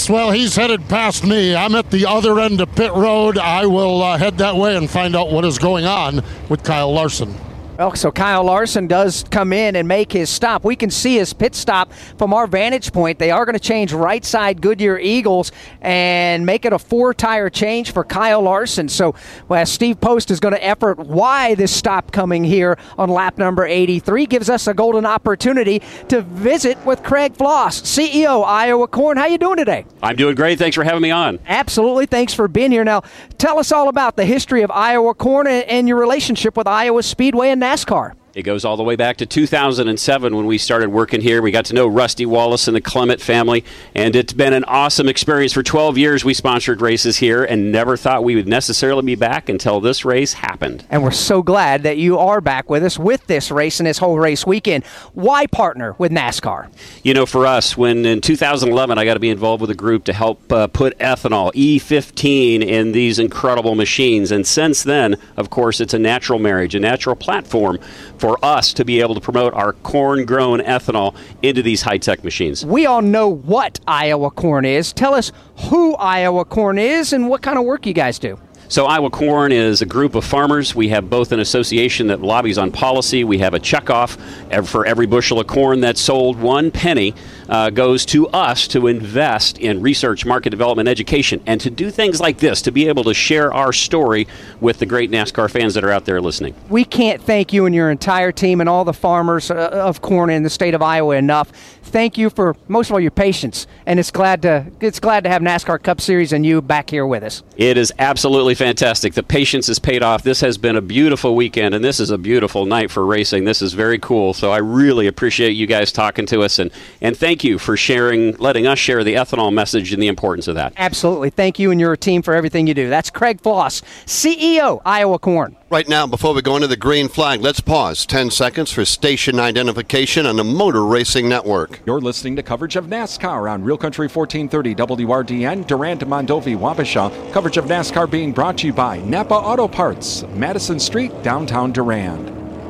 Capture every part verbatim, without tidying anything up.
Yes, well, he's headed past me. I'm at the other end of pit road. I will uh, head that way and find out what is going on with Kyle Larson. Well, so Kyle Larson does come in and make his stop. We can see his pit stop from our vantage point. They are going to change right side Goodyear Eagles and make it a four-tire change for Kyle Larson. So well, Steve Post is going to effort why this stop coming here on lap number eighty-three gives us a golden opportunity to visit with Craig Floss, C E O, Iowa Corn. How you doing today? I'm doing great. Thanks for having me on. Absolutely. Thanks for being here. Now, tell us all about the history of Iowa Corn and your relationship with Iowa Speedway and NASCAR. It goes all the way back to two thousand seven when we started working here. We got to know Rusty Wallace and the Clement family, and it's been an awesome experience. For twelve years, we sponsored races here and never thought we would necessarily be back until this race happened. And we're so glad that you are back with us with this race and this whole race weekend. Why partner with NASCAR? You know, for us, when in two thousand eleven, I got to be involved with a group to help uh, put ethanol, E fifteen, in these incredible machines. And since then, of course, it's a natural marriage, a natural platform for us to be able to promote our corn-grown ethanol into these high-tech machines. We all know what Iowa Corn is. Tell us who Iowa Corn is and what kind of work you guys do. So Iowa Corn is a group of farmers. We have both an association that lobbies on policy. We have a checkoff for every bushel of corn that's sold. One penny uh, goes to us to invest in research, market development, education, and to do things like this, to be able to share our story with the great NASCAR fans that are out there listening. We can't thank you and your entire team and all the farmers uh, of corn in the state of Iowa enough. Thank you for, most of all, your patience. And it's glad to it's glad to have NASCAR Cup Series and you back here with us. It is absolutely fantastic. The patience has paid off. This has been a beautiful weekend, and this is a beautiful night for racing. This is very cool. So I really appreciate you guys talking to us, and, and thank you for sharing, letting us share the ethanol message and the importance of that. Absolutely. Thank you and your team for everything you do. That's Craig Floss, C E O, Iowa Corn. Right now, before we go into the green flag, let's pause ten seconds for station identification on the Motor Racing Network. You're listening to coverage of NASCAR on Real Country fourteen thirty W R D N, Durant, Mondovi, Wabasha. Coverage of NASCAR being brought to you by Napa Auto Parts, Madison Street, downtown Durand.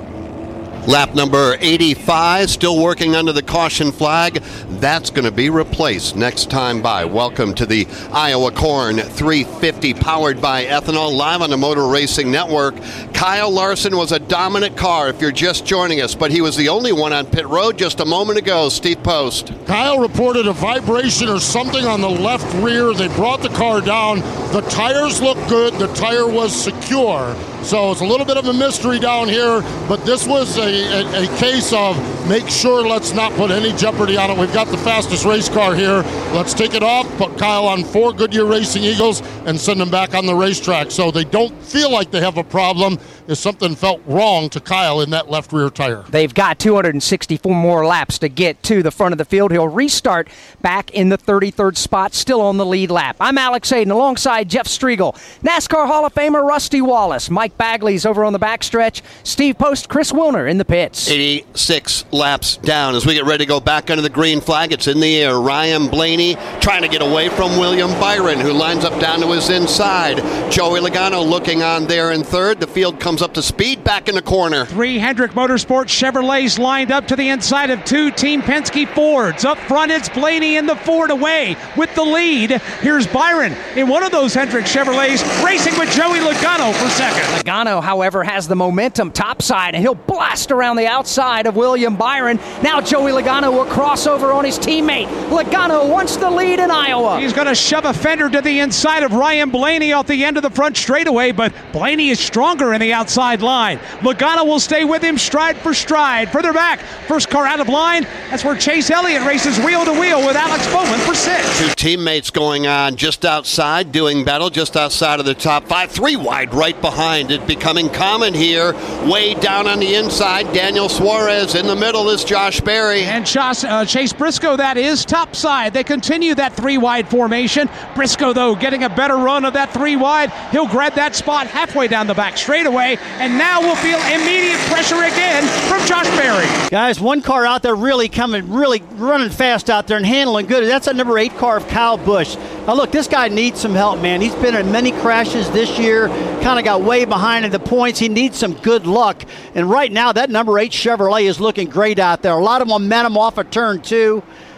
Lap number eighty-five, still working under the caution flag. That's going to be replaced next time by. Welcome to the Iowa Corn three fifty, powered by ethanol, live on the Motor Racing Network. Kyle Larson was a dominant car if you're just joining us, but he was the only one on pit road just a moment ago. Steve Post. Kyle reported a vibration or something on the left rear. They brought the car down. The tires looked good. The tire was secure. So it's a little bit of a mystery down here, but this was a, a, a case of make sure let's not put any jeopardy on it. We've got the fastest race car here. Let's take it off, put Kyle on four Goodyear Racing Eagles, and send him back on the racetrack. So they don't feel like they have a problem if something felt wrong to Kyle in that left rear tire. They've got two hundred sixty-four more laps to get to the front of the field. He'll restart back in the thirty-third spot, still on the lead lap. I'm Alex Hayden alongside Jeff Striegel, NASCAR Hall of Famer Rusty Wallace, Mike Bagley's over on the backstretch, Steve Post, Chris Wilner in the pits. eighty-six laps down as we get ready to go back under the green flag. It's in the air. Ryan Blaney trying to get away from William Byron, who lines up down to his inside. Joey Logano looking on there in third. The field comes up to speed back in the corner. Three Hendrick Motorsports Chevrolets lined up to the inside of two Team Penske Fords. Up front, it's Blaney in the Ford away with the lead. Here's Byron in one of those Hendrick Chevrolets racing with Joey Logano for second. Logano, however, has the momentum topside, and he'll blast around the outside of William Byron. Now Joey Logano will cross over on his teammate. Logano wants the lead in Iowa. He's going to shove a fender to the inside of Ryan Blaney off the end of the front straightaway, but Blaney is stronger in the outside line. Logano will stay with him stride for stride. Further back, first car out of line. That's where Chase Elliott races wheel to wheel with Alex Bowman for six. Two teammates going on just outside, doing battle just outside of the top five. Three wide right behind. It becoming common here. Way down on the inside, Daniel Suarez. In the middle is Josh Berry. And Chas, uh, Chase Briscoe, that is topside. They continue that three wide formation. Briscoe, though, getting a better run of that three wide. He'll grab that spot halfway down the back straightaway. And now we'll feel immediate pressure again from Josh Berry. Guys, one car out there really coming, really running fast out there and handling good. That's a number eight car of Kyle Busch. Now, look, this guy needs some help, man. He's been in many crashes this year, kind of got way behind in the points. He needs some good luck. And right now, that number eight Chevrolet is looking great out there. A lot of momentum off of turn two.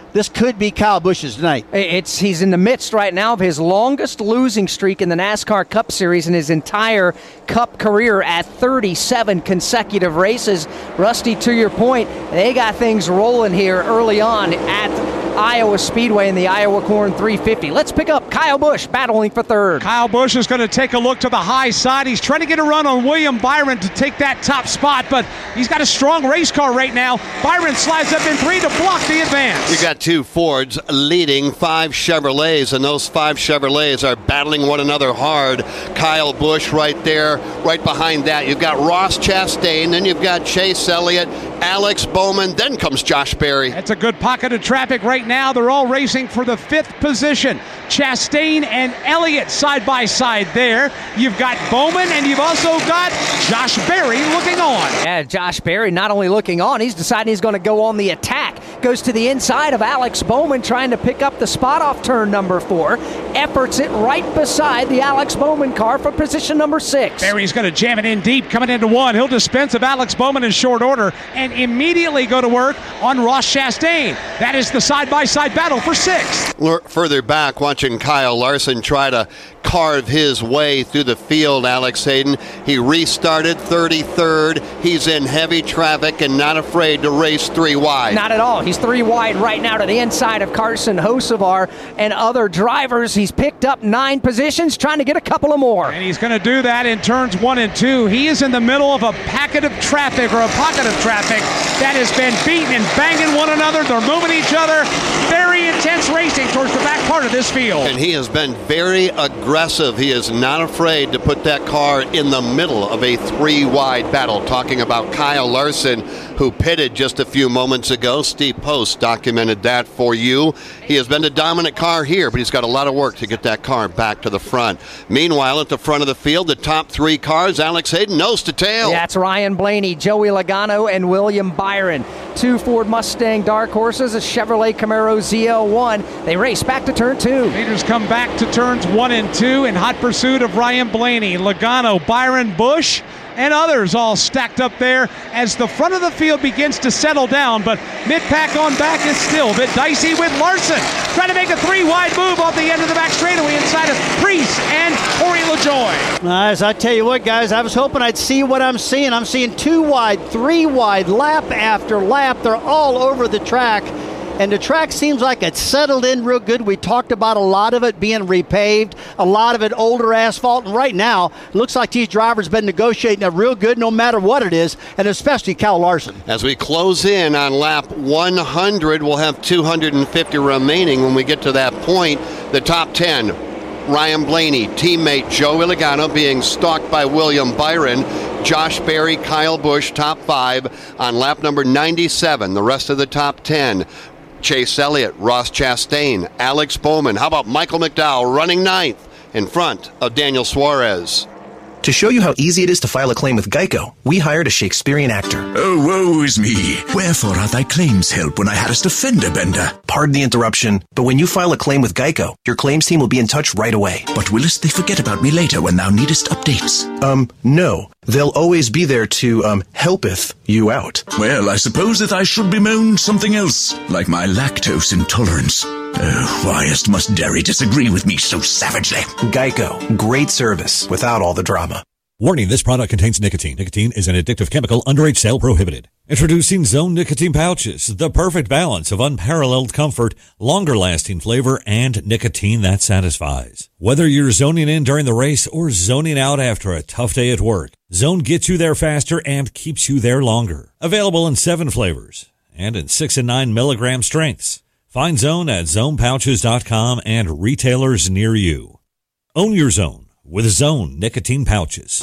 this could be Kyle Busch's night. It's He's in the midst right now of his longest losing streak in the NASCAR Cup Series in his entire Cup career at thirty-seven consecutive races. Rusty, to your point, they got things rolling here early on at Iowa Speedway in the Iowa Corn three fifty. Let's pick up Kyle Busch battling for third. Kyle Busch is going to take a look to the high side. He's trying to get a run on William Byron to take that top spot, but he's got a strong race car right now. Byron slides up in three to block the advance. You got two Fords leading five Chevrolets, and those five Chevrolets are battling one another hard. Kyle Busch right there. Right behind that, you've got Ross Chastain, then you've got Chase Elliott, Alex Bowman, then comes Josh Berry. It's a good pocket of traffic right now. They're all racing for the fifth position. Chastain and Elliott side by side there. You've got Bowman, and you've also got Josh Berry looking on. Yeah, Josh Berry not only looking on, he's deciding he's going to go on the attack. Goes to the inside of Alex Bowman, trying to pick up the spot off turn number four. Efforts it right beside the Alex Bowman car for position number six. Berry's going to jam it in deep, coming into one. He'll dispense of Alex Bowman in short order and immediately go to work on Ross Chastain. That is the side-by-side battle for sixth. Further back, watching Kyle Larson try to carve his way through the field, Alex Hayden. He restarted thirty-third. He's in heavy traffic and not afraid to race three wide. Not at all. He's three wide right now to the inside of Carson Hocevar and other drivers. He's picked up nine positions, trying to get a couple of more. And he's going to do that in turns one and two. He is in the middle of a packet of traffic, or a pocket of traffic, that has been beating and banging one another. They're moving each other. Very intense racing towards the back part of this field. And he has been very aggressive. He is not afraid to put that car in the middle of a three-wide battle. Talking about Kyle Larson, who pitted just a few moments ago. Steve Post documented that for you. He has been the dominant car here, but he's got a lot of work to get that car back to the front. Meanwhile, at the front of the field, the top three cars, Alex Hayden, nose to tail. Yeah, it's Ryan Blaney, Joey Logano, and William Byron. Two Ford Mustang dark horses, a Chevrolet Camaro Z L one. They race back to turn two. Leaders come back to turns one and two in hot pursuit of Ryan Blaney, Logano, Byron, Busch, and others all stacked up there as the front of the field begins to settle down, but mid-pack on back is still a bit dicey with Larson trying to make a three-wide move off the end of the back straightaway inside of Preece and Corey LaJoie. As I tell you what, guys, I was hoping I'd see what I'm seeing. I'm seeing two wide, three wide, lap after lap. They're all over the track. And the track seems like it's settled in real good. We talked about a lot of it being repaved, a lot of it older asphalt. And right now, it looks like these drivers have been negotiating it real good no matter what it is, and especially Kyle Larson. As we close in on lap one hundred, we'll have two hundred fifty remaining when we get to that point. The top ten, Ryan Blaney, teammate Joey Logano being stalked by William Byron. Josh Berry, Kyle Busch, top five on lap number ninety-seven. The rest of the top ten. Chase Elliott, Ross Chastain, Alex Bowman. How about Michael McDowell running ninth in front of Daniel Suarez? To show you how easy it is to file a claim with Geico, we hired a Shakespearean actor. Oh, woe is me. Wherefore are thy claims help when I hadst a fender bender? Pardon the interruption, but when you file a claim with Geico, your claims team will be in touch right away. But willest they forget about me later when thou needest updates? Um, no. They'll always be there to, um, helpeth you out. Well, I suppose that I should bemoan something else, like my lactose intolerance. Oh, whyest must Derry disagree with me so savagely? Geico. Great service without all the drama. Warning, this product contains nicotine. Nicotine is an addictive chemical. Underage sale prohibited. Introducing Zone Nicotine Pouches, the perfect balance of unparalleled comfort, longer-lasting flavor, and nicotine that satisfies. Whether you're zoning in during the race or zoning out after a tough day at work, Zone gets you there faster and keeps you there longer. Available in seven flavors and in six and nine milligram strengths. Find Zone at zone pouches dot com and retailers near you. Own your Zone with Zone Nicotine Pouches.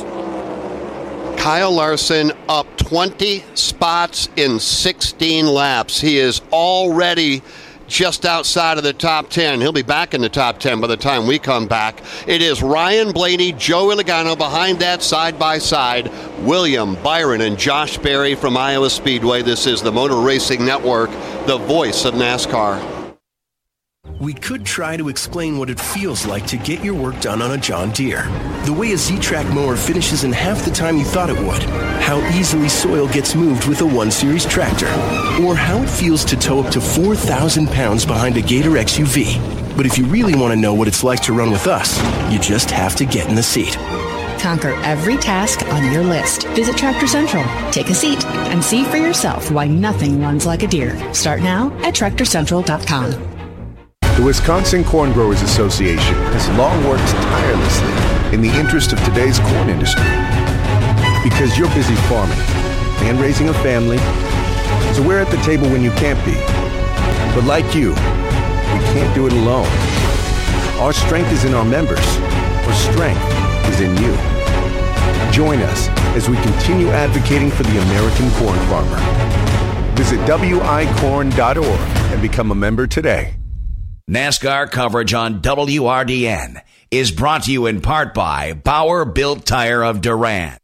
Kyle Larson up twenty spots in sixteen laps. He is already just outside of the top ten. He'll be back in the top ten by the time we come back. It is Ryan Blaney, Joey Logano behind that side by side. William Byron and Josh Berry from Iowa Speedway. This is the Motor Racing Network, the voice of NASCAR. We could try to explain what it feels like to get your work done on a John Deere. The way a Z-Track mower finishes in half the time you thought it would. How easily soil gets moved with a one series tractor. Or how it feels to tow up to four thousand pounds behind a Gator X U V. But if you really want to know what it's like to run with us, you just have to get in the seat. Conquer every task on your list. Visit Tractor Central, take a seat, and see for yourself why nothing runs like a Deere. Start now at tractor central dot com. The Wisconsin Corn Growers Association has long worked tirelessly in the interest of today's corn industry. Because you're busy farming and raising a family, so we're at the table when you can't be. But like you, we can't do it alone. Our strength is in our members. Our strength is in you. Join us as we continue advocating for the American corn farmer. Visit W I corn dot org and become a member today. NASCAR coverage on W R D N is brought to you in part by Bauer Built Tire of Durant.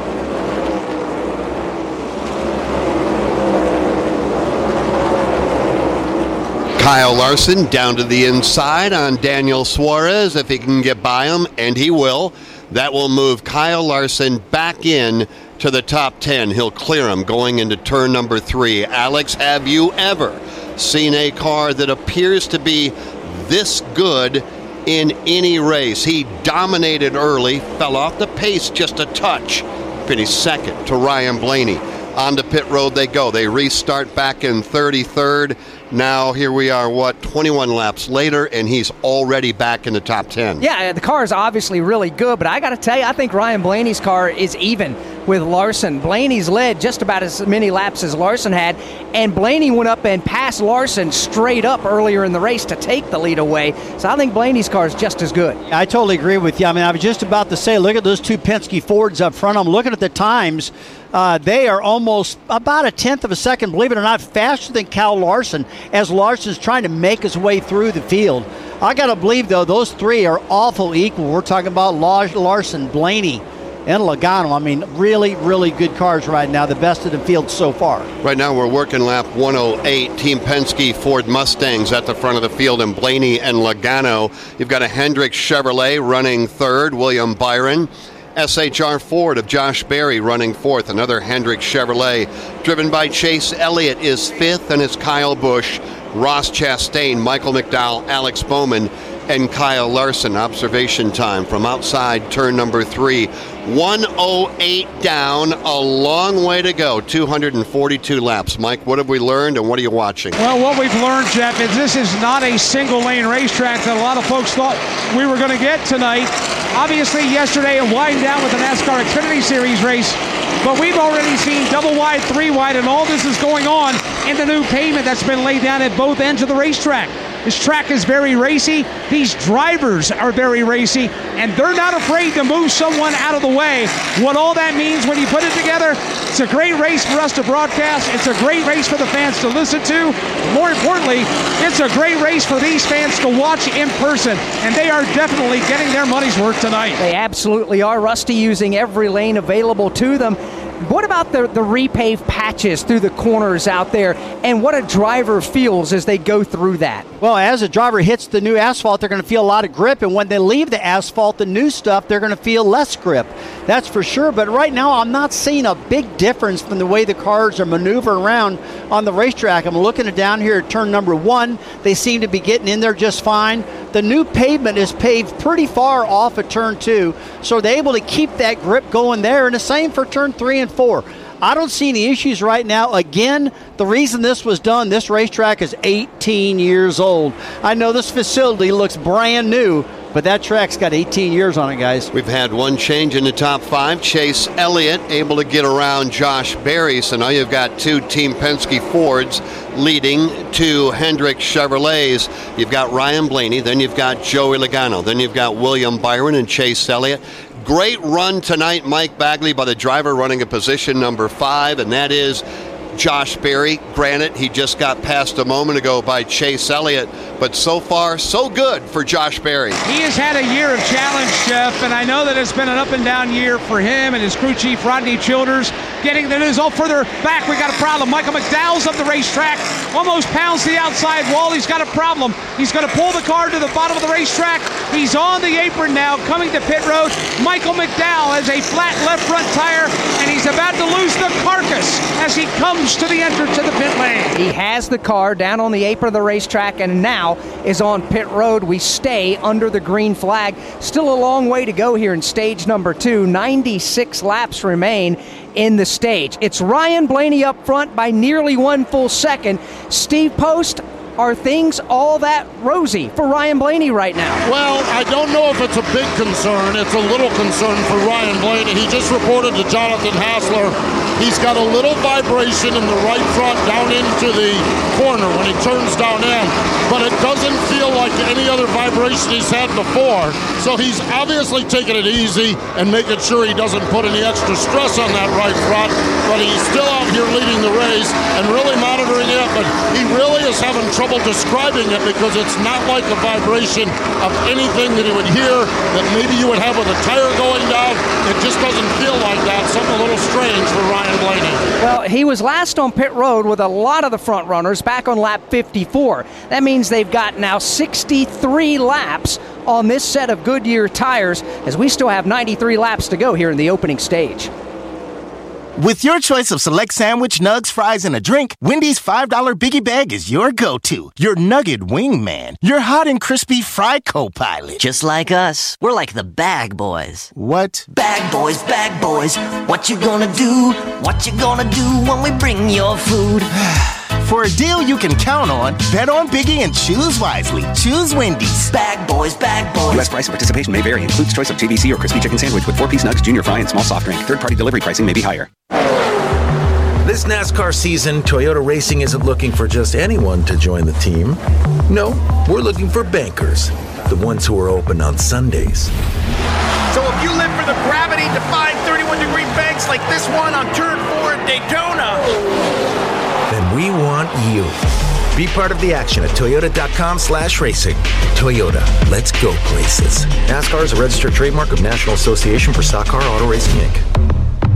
Kyle Larson down to the inside on Daniel Suarez. If he can get by him, and he will, that will move Kyle Larson back in to the top ten. He'll clear him going into turn number three. Alex, have you ever seen a car that appears to be this good in any race? He dominated early, fell off the pace just a touch, finished second to Ryan Blaney. On to pit road they go. They restart back in thirty-third. Now here we are, what, twenty-one laps later, and he's already back in the top ten. Yeah, the car is obviously really good, but I got to tell you, I think Ryan Blaney's car is even with Larson. Blaney's led just about as many laps as Larson had, and Blaney went up and passed Larson straight up earlier in the race to take the lead away. So I think Blaney's car is just as good. I totally agree with you. I mean, I was just about to say, look at those two Penske Fords up front. I'm looking at the times. Uh, they are almost about a tenth of a second, believe it or not, faster than Kyle Larson as Larson's trying to make his way through the field. I got to believe, though, those three are awful equal. We're talking about Larson, Blaney, and Logano. I mean, really, really good cars right now, the best of the field so far. Right now we're working lap one oh eight. Team Penske Ford Mustangs at the front of the field, and Blaney and Logano. You've got a Hendrick Chevrolet running third, William Byron. S H R Ford of Josh Berry running fourth. Another Hendrick Chevrolet driven by Chase Elliott is fifth, and it's Kyle Busch, Ross Chastain, Michael McDowell, Alex Bowman, and Kyle Larson. Observation time from outside turn number three. one oh eight down, a long way to go. two hundred forty-two laps. Mike, what have we learned, and what are you watching? Well, what we've learned, Jeff, is this is not a single-lane racetrack that a lot of folks thought we were going to get tonight. Obviously, yesterday, a wind down with the NASCAR Xfinity Series race, but we've already seen double wide, three wide, and all this is going on in the new pavement that's been laid down at both ends of the racetrack. This track is very racy. These drivers are very racy, and they're not afraid to move someone out of the way. What all that means when you put it together, it's a great race for us to broadcast. It's a great race for the fans to listen to. More importantly, it's a great race for these fans to watch in person, and they are definitely getting their money's worth tonight. They absolutely are. Rusty using every lane available to them. What about the, the repave patches through the corners out there, and what a driver feels as they go through that? Well, as a driver hits the new asphalt, they're going to feel a lot of grip, and when they leave the asphalt, the new stuff, they're going to feel less grip. That's for sure, but right now I'm not seeing a big difference from the way the cars are maneuvering around on the racetrack. I'm looking at down here at turn number one. They seem to be getting in there just fine. The new pavement is paved pretty far off of turn two, so they're able to keep that grip going there, and the same for turn three and four. I don't see any issues right now. Again, the reason this was done, this racetrack is eighteen years old. I know this facility looks brand new, but that track's got eighteen years on it, guys. We've had one change in the top five. Chase Elliott able to get around Josh Berry, so now you've got two Team Penske Fords leading two Hendrick Chevrolets. You've got Ryan Blaney, then you've got Joey Logano, then you've got William Byron and Chase Elliott. Great run tonight, Mike Bagley, by the driver running a position number five, and that is Josh Berry. Granted, he just got passed a moment ago by Chase Elliott, but so far, so good for Josh Berry. He has had a year of challenge, Jeff, and I know that it's been an up-and-down year for him and his crew chief, Rodney Childers, getting the news. Oh, further back, we got a problem. Michael McDowell's up the racetrack. almost pounds the outside wall. He's got a problem. He's going to pull the car to the bottom of the racetrack. He's on the apron now, coming to pit road. Michael McDowell has a flat left front tire, and he's about to lose the carcass as he comes to the entrance of the pit lane. He has the car down on the apron of the racetrack and now is on pit road. We stay under the green flag. Still a long way to go here in stage number two. ninety-six laps remain in the stage. It's Ryan Blaney up front by nearly one full second. Steve Post, are things all that rosy for Ryan Blaney right now? Well, I don't know if it's a big concern. It's a little concern for Ryan Blaney. He just reported to Jonathan Hassler he's got a little vibration in the right front down into the corner when he turns down in, but it doesn't feel like any other vibration he's had before. So he's obviously taking it easy and making sure he doesn't put any extra stress on that right front, but he's still out here leading the race and really monitoring it, but he really is having trouble describing it because it's not like a vibration of anything that he would hear that maybe you would have with a tire going down. It just doesn't feel like that. Something a little strange for Ryan Blaney. Well, he was last on pit road with a lot of the front runners back on lap fifty-four. That means they've got now sixty-three laps on this set of Goodyear tires, as we still have ninety-three laps to go here in the opening stage. With your choice of select sandwich, nugs, fries, and a drink, Wendy's five dollar Biggie Bag is your go-to. Your nugget wingman. Your hot and crispy fry co-pilot. Just like us. We're like the Bag Boys. What? Bag Boys, Bag Boys. What you gonna do? What you gonna do when we bring your food? For a deal you can count on, bet on Biggie and choose wisely. Choose Wendy's. Bag Boys, Bag Boys. U S price and participation may vary. Includes choice of T B C or crispy chicken sandwich with four-piece nugs, junior fry, and small soft drink. Third-party delivery pricing may be higher. This NASCAR season, Toyota Racing isn't looking for just anyone to join the team. No, we're looking for bankers, the ones who are open on Sundays. So if you live for the gravity-defying thirty-one degree banks like this one on Turn four at Daytona, then we want you. Be part of the action at toyota.com slash racing. Toyota, let's go places. NASCAR is a registered trademark of National Association for Stock Car Auto Racing, Incorporated.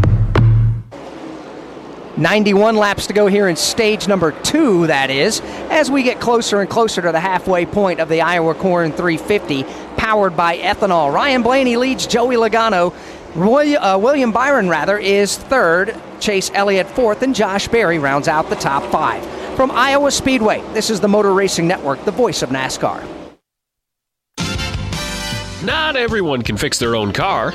ninety-one laps to go here in stage number two, that is, as we get closer and closer to the halfway point of the Iowa Corn three fifty, powered by ethanol. Ryan Blaney leads Joey Logano. Roy, uh, William Byron, rather, is third. Chase Elliott fourth, and Josh Berry rounds out the top five. From Iowa Speedway, this is the Motor Racing Network, the voice of NASCAR. Not everyone can fix their own car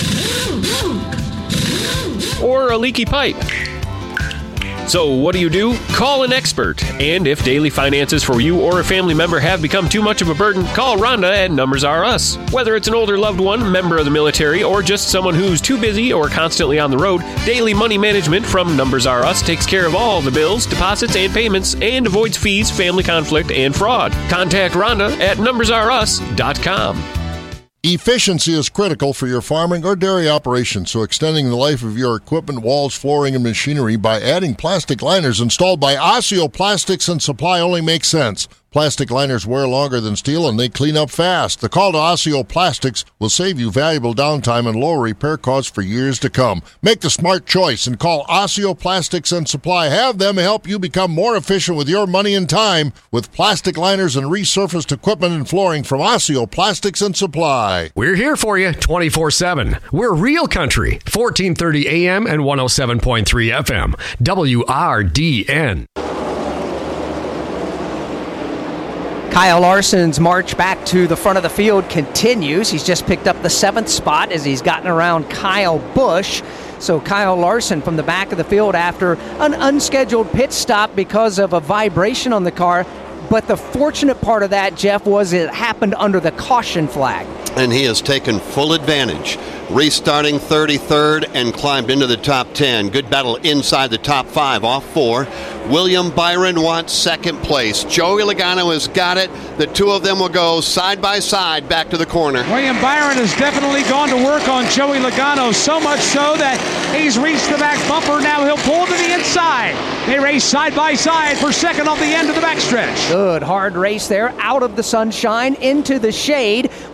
or a leaky pipe. So what do you do? Call an expert. And if daily finances for you or a family member have become too much of a burden, call Rhonda at Numbers R Us. Whether it's an older loved one, member of the military, or just someone who's too busy or constantly on the road, Daily Money Management from Numbers R Us takes care of all the bills, deposits, and payments and avoids fees, family conflict, and fraud. Contact Rhonda at numbers r us dot com. Efficiency is critical for your farming or dairy operation, so extending the life of your equipment, walls, flooring, and machinery by adding plastic liners installed by Osseo Plastics and Supply only makes sense. Plastic liners wear longer than steel and they clean up fast. The call to Osseo Plastics will save you valuable downtime and lower repair costs for years to come. Make the smart choice and call Osseo Plastics and Supply. Have them help you become more efficient with your money and time with plastic liners and resurfaced equipment and flooring from Osseo Plastics and Supply. We're here for you twenty-four seven. We're Real Country, fourteen thirty A M and one oh seven point three F M, W R D N. Kyle Larson's march back to the front of the field continues. He's just picked up the seventh spot as he's gotten around Kyle Busch. So Kyle Larson from the back of the field after an unscheduled pit stop because of a vibration on the car. But the fortunate part of that, Jeff, was it happened under the caution flag. And he has taken full advantage, restarting thirty-third and climbed into the top ten. Good battle inside the top five, off four. William Byron wants second place. Joey Logano has got it. The two of them will go side by side back to the corner. William Byron has definitely gone to work on Joey Logano, so much so that he's reached the back bumper. Now he'll pull to the inside. They race side by side for second on the end of the backstretch. Good hard race there, out of the sunshine, into the shade with the Grand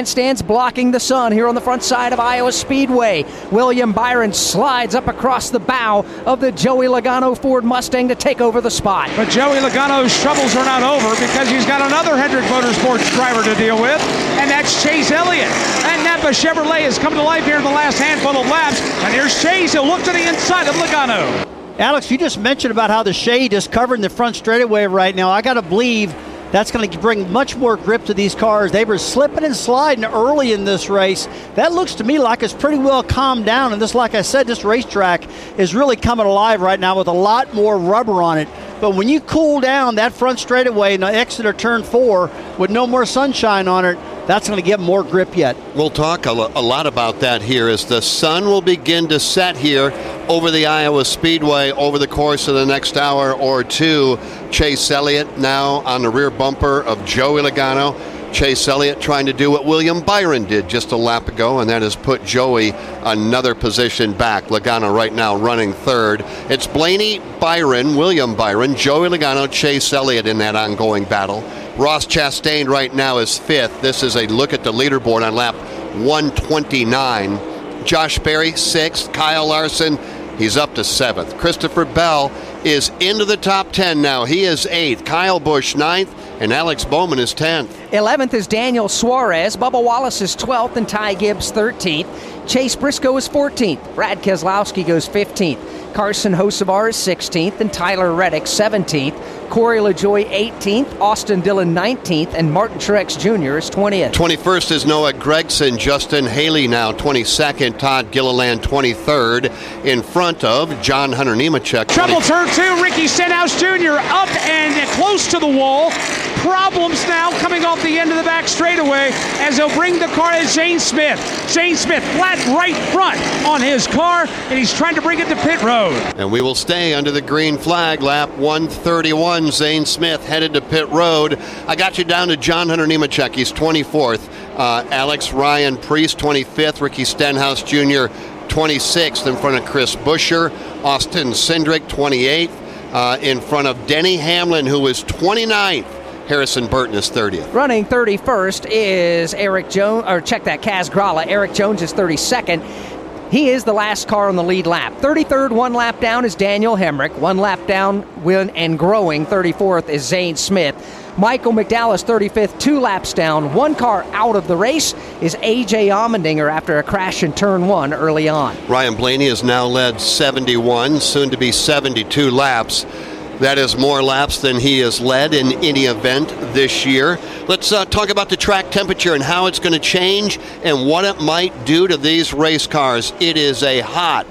grandstands blocking the sun here on the front side of Iowa Speedway. William Byron slides up across the bow of the Joey Logano Ford Mustang to take over the spot. But Joey Logano's troubles are not over because he's got another Hendrick Motorsports driver to deal with, and that's Chase Elliott. And Napa Chevrolet has come to life here in the last handful of laps. And here's Chase. He'll look to the inside of Logano. Alex, you just mentioned about how the shade is covering the front straightaway right now. I got to believe that's going to bring much more grip to these cars. They were slipping and sliding early in this race. That looks to me like it's pretty well calmed down. And this, like I said, this racetrack is really coming alive right now with a lot more rubber on it. But when you cool down that front straightaway and Exeter turn four with no more sunshine on it, that's going to get more grip yet. We'll talk a, lo- a lot about that here as the sun will begin to set here over the Iowa Speedway over the course of the next hour or two. Chase Elliott now on the rear bumper of Joey Logano. Chase Elliott trying to do what William Byron did just a lap ago, and that is put Joey another position back. Logano right now running third. It's Blaney, Byron, William Byron, Joey Logano, Chase Elliott in that ongoing battle. Ross Chastain right now is fifth. This is a look at the leaderboard on lap one twenty-nine. Josh Berry, sixth. Kyle Larson, he's up to seventh. Christopher Bell is into the top ten now. He is eighth. Kyle Busch, ninth. And Alex Bowman is tenth. eleventh is Daniel Suarez. Bubba Wallace is twelfth and Ty Gibbs thirteenth. Chase Briscoe is fourteenth. Brad Keselowski goes fifteenth. Carson Hocevar is sixteenth and Tyler Reddick seventeenth. Corey LaJoie eighteenth. Austin Dillon nineteenth. And Martin Truex Junior is twentieth. twenty-first is Noah Gragson. Justin Haley now twenty-second. Todd Gilliland twenty-third. In front of John Hunter Nemechek. Trouble turn two. Ricky Stenhouse Junior up and close to the wall. Problems now coming off the end of the back straightaway as they'll bring the car to Zane Smith. Zane Smith flat right front on his car, and he's trying to bring it to pit road. And we will stay under the green flag. Lap one thirty-one. Zane Smith headed to pit road. I got you down to John Hunter Nemechek. He's twenty-fourth. Uh, Alex Ryan Priest, twenty-fifth. Ricky Stenhouse Junior, twenty-sixth in front of Chris Buescher. Austin Cindric, twenty-eighth. Uh, in front of Denny Hamlin, who is twenty-ninth. Harrison Burton is thirtieth. Running thirty-first is Eric Jones, or check that, Kaz Grala. Eric Jones is thirty-second. He is the last car on the lead lap. thirty-third, one lap down, is Daniel Hemrick. One lap down and growing, thirty-fourth, is Zane Smith. Michael McDowell, thirty-fifth, two laps down. One car out of the race is A J Allmendinger after a crash in turn one early on. Ryan Blaney has now led seventy-one, soon to be seventy-two laps. That is more laps than he has led in any event this year. Let's uh, talk about the track temperature and how it's going to change and what it might do to these race cars. It is a hot,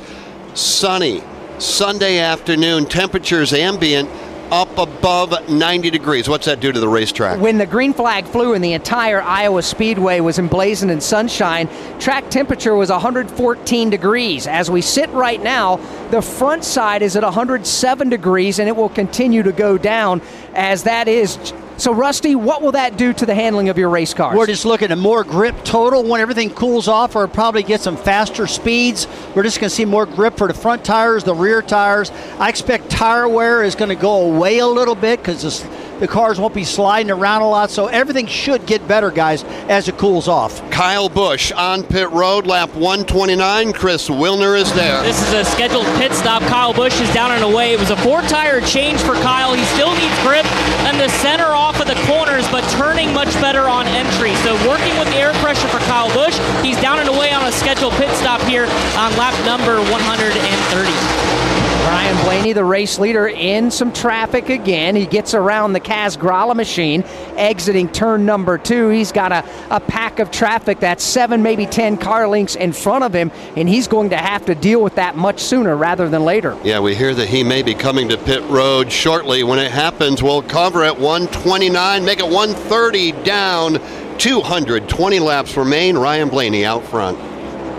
sunny Sunday afternoon. Temperatures ambient up above ninety degrees. What's that do to the racetrack? When the green flag flew and the entire Iowa Speedway was emblazoned in sunshine, track temperature was one hundred fourteen degrees. As we sit right now, the front side is at one hundred seven degrees, and it will continue to go down as that is. So, Rusty, what will that do to the handling of your race cars? We're just looking at more grip total when everything cools off, or probably get some faster speeds. We're just going to see more grip for the front tires, the rear tires. I expect tire wear is going to go away a little bit because the cars won't be sliding around a lot. So everything should get better, guys, as it cools off. Kyle Busch on pit road, lap one twenty-nine. Chris Wilner is there. This is a scheduled pit stop. Kyle Busch is down and away. It was a four-tire change for Kyle. He still needs grip and the center off of the corners, but turning much better on entry. So working with the air pressure for Kyle Busch. He's down and away on a scheduled pit stop here on lap number one hundred thirty. Ryan Blaney, the race leader, in some traffic again. He gets around the Kaz Grala machine, exiting turn number two. He's got a, a pack of traffic that's seven, maybe ten car lengths in front of him, and he's going to have to deal with that much sooner rather than later. Yeah, we hear that he may be coming to pit road shortly. When it happens, we'll cover at one twenty-nine, make it one thirty down. two hundred twenty laps remain. Ryan Blaney out front.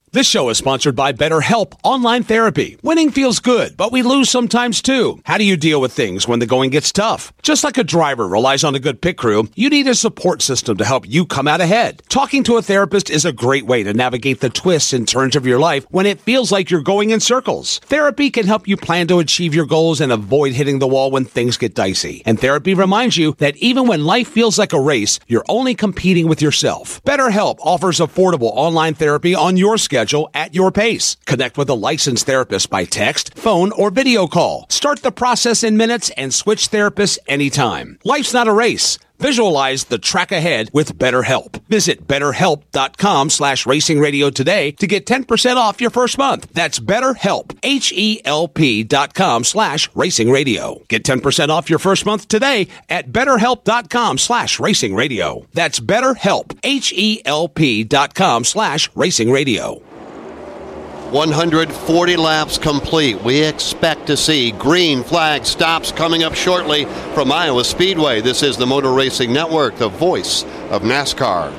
This show is sponsored by BetterHelp Online Therapy. Winning feels good, but we lose sometimes too. How do you deal with things when the going gets tough? Just like a driver relies on a good pit crew, you need a support system to help you come out ahead. Talking to a therapist is a great way to navigate the twists and turns of your life when it feels like you're going in circles. Therapy can help you plan to achieve your goals and avoid hitting the wall when things get dicey. And therapy reminds you that even when life feels like a race, you're only competing with yourself. BetterHelp offers affordable online therapy on your schedule at your pace. Connect with a licensed therapist by text, phone, or video call. Start the process in minutes and switch therapists anytime. Life's not a race. Visualize the track ahead with BetterHelp. Visit betterhelp.com slash racing radio today to get ten percent off your first month. That's BetterHelp, H-E-L-P dot com slash racing radio. Get ten percent off your first month today at betterhelp.com slash racing radio. That's BetterHelp, H-E-L-P dot com slash racing radio. one hundred forty laps complete. We expect to see green flag stops coming up shortly from Iowa Speedway. This is the Motor Racing Network, the voice of NASCAR.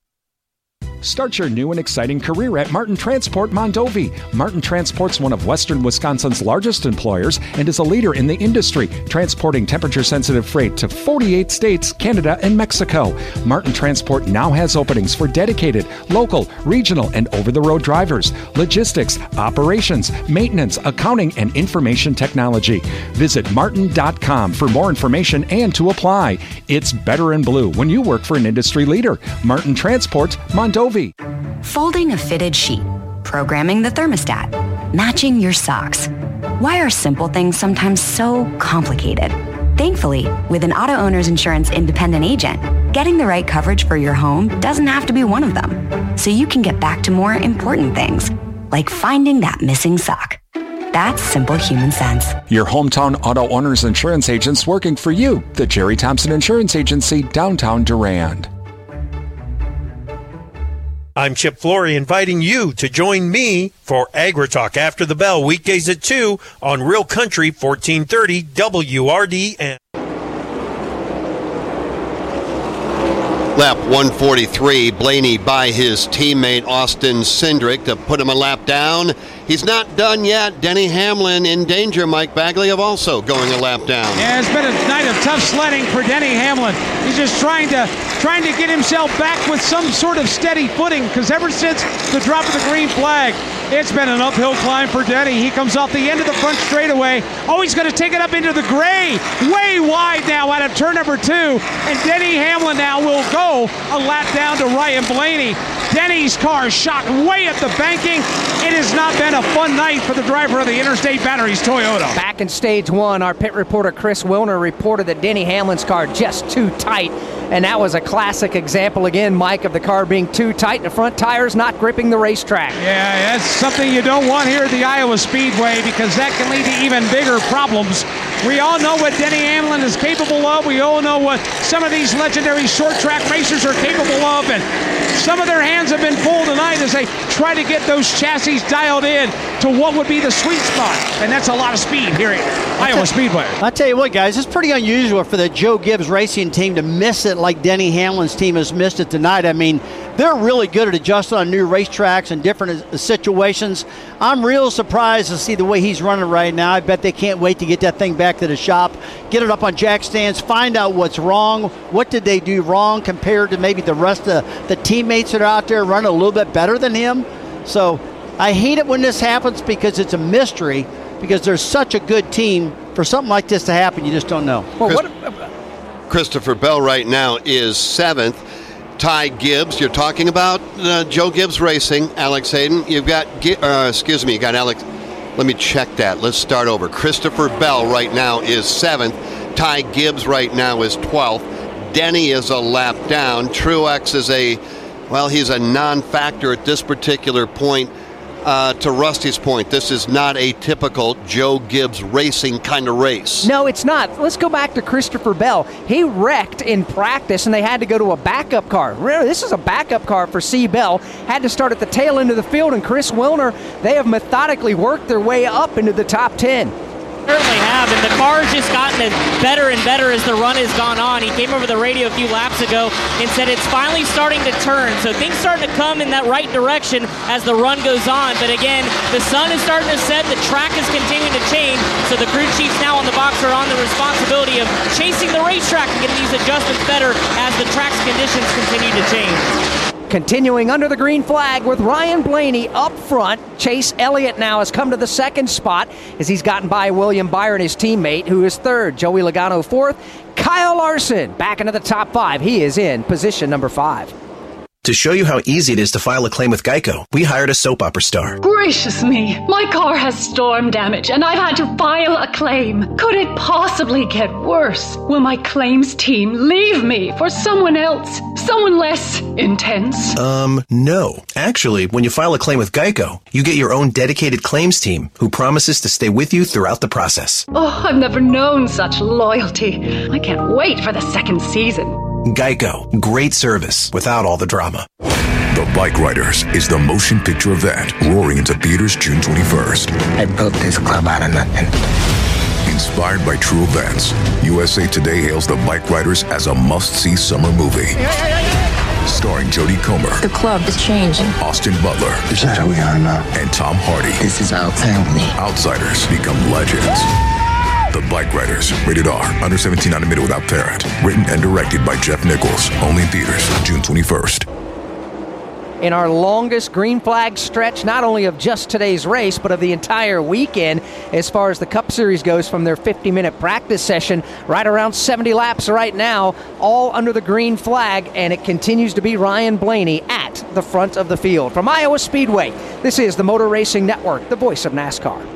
Start your new and exciting career at Martin Transport Mondovi. Martin Transport's one of Western Wisconsin's largest employers and is a leader in the industry, transporting temperature-sensitive freight to forty-eight states, Canada, and Mexico. Martin Transport now has openings for dedicated, local, regional, and over-the-road drivers, logistics, operations, maintenance, accounting, and information technology. Visit martin dot com for more information and to apply. It's better in blue when you work for an industry leader. Martin Transport Mondovi. Folding a fitted sheet, programming the thermostat, matching your socks. Why are simple things sometimes so complicated? Thankfully, with an auto owner's insurance independent agent, getting the right coverage for your home doesn't have to be one of them. So you can get back to more important things, like finding that missing sock. That's simple human sense. Your hometown auto owner's insurance agents working for you. The Jerry Thompson Insurance Agency, downtown Durand. I'm Chip Flory, inviting you to join me for AgriTalk after the bell, weekdays at two on Real Country fourteen thirty W R D N. Lap one forty-three, Blaney by his teammate Austin Cindric to put him a lap down. He's not done yet. Denny Hamlin in danger. Mike Bagley of also going a lap down. Yeah, it's been a night of tough sledding for Denny Hamlin. He's just trying to trying to get himself back with some sort of steady footing, because ever since the drop of the green flag, it's been an uphill climb for Denny. He comes off the end of the front straightaway. Oh, he's going to take it up into the gray. Way wide now out of turn number two. And Denny Hamlin now will go a lap down to Ryan Blaney. Denny's car shot way at the banking. It has not been a fun night for the driver of the Interstate Batteries Toyota. Back in stage one, our pit reporter Chris Wilner reported that Denny Hamlin's car just too tight. And that was a classic example again, Mike, of the car being too tight and the front tires not gripping the racetrack. Yeah, that's something you don't want here at the Iowa Speedway, because that can lead to even bigger problems. We all know what Denny Hamlin is capable of. We all know what some of these legendary short track racers are capable of. And some of their hands have been full tonight as they try to get those chassis dialed in to what would be the sweet spot. And that's a lot of speed here at Iowa Speedway. I'll tell you what, guys, it's pretty unusual for the Joe Gibbs Racing team to miss it like Denny Hamlin's team has missed it tonight. I mean, they're really good at adjusting on new racetracks and different situations. I'm real surprised to see the way he's running right now. I bet they can't wait to get that thing back to the shop, get it up on jack stands, find out what's wrong, what did they do wrong compared to maybe the rest of the teammates that are out there running a little bit better than him. So I hate it when this happens, because it's a mystery, because there's such a good team. For something like this to happen, you just don't know. Well, what? Christopher Bell right now is seventh. Ty Gibbs, you're talking about uh, Joe Gibbs Racing, Alex Hayden. You've got, uh, excuse me, you got Alex. Let me check that. Let's start over. Christopher Bell right now is seventh. Ty Gibbs right now is twelfth. Denny is a lap down. Truex is a, well, he's a non-factor at this particular point. Uh, to Rusty's point, this is not a typical Joe Gibbs Racing kind of race. No, it's not. Let's go back to Christopher Bell. He wrecked in practice, and they had to go to a backup car. Really, this is a backup car for C. Bell. Had to start at the tail end of the field, and Chris Wilner, they have methodically worked their way up into the top ten. Certainly have, and the car has just gotten better and better as the run has gone on. He came over the radio a few laps ago and said it's finally starting to turn, so things starting to come in that right direction as the run goes on. But again, the sun is starting to set, the track is continuing to change, so the crew chiefs now on the box are on the responsibility of chasing the racetrack and getting these adjustments better as the track's conditions continue to change. Continuing under the green flag with Ryan Blaney up front. Chase Elliott now has come to the second spot as he's gotten by William Byron, his teammate, who is third. Joey Logano fourth. Kyle Larson back into the top five. He is in position number five. To show you how easy it is to file a claim with Geico, we hired a soap opera star. Gracious me, my car has storm damage and I've had to file a claim. Could it possibly get worse? Will my claims team leave me for someone else? Someone less intense? Um, no. Actually, when you file a claim with Geico, you get your own dedicated claims team who promises to stay with you throughout the process. Oh, I've never known such loyalty. I can't wait for the second season. Geico. Great service without all the drama. The Bike Riders is the motion picture event roaring into theaters June twenty-first. I built this club out of nothing. Inspired by true events, U S A Today hails the Bike Riders as a must-see summer movie. Starring Jodie Comer. The club is changing. Austin Butler. Is that who we are now? And Tom Hardy. This is our family. Outsiders become legends. The Bike Riders, rated R, under seventeen, not admitted without parent. Written and directed by Jeff Nichols. Only in theaters, June twenty-first. In our longest green flag stretch, not only of just today's race, but of the entire weekend, as far as the Cup Series goes, from their fifty-minute practice session, right around seventy laps right now, all under the green flag, and it continues to be Ryan Blaney at the front of the field. From Iowa Speedway, this is the Motor Racing Network, the voice of NASCAR.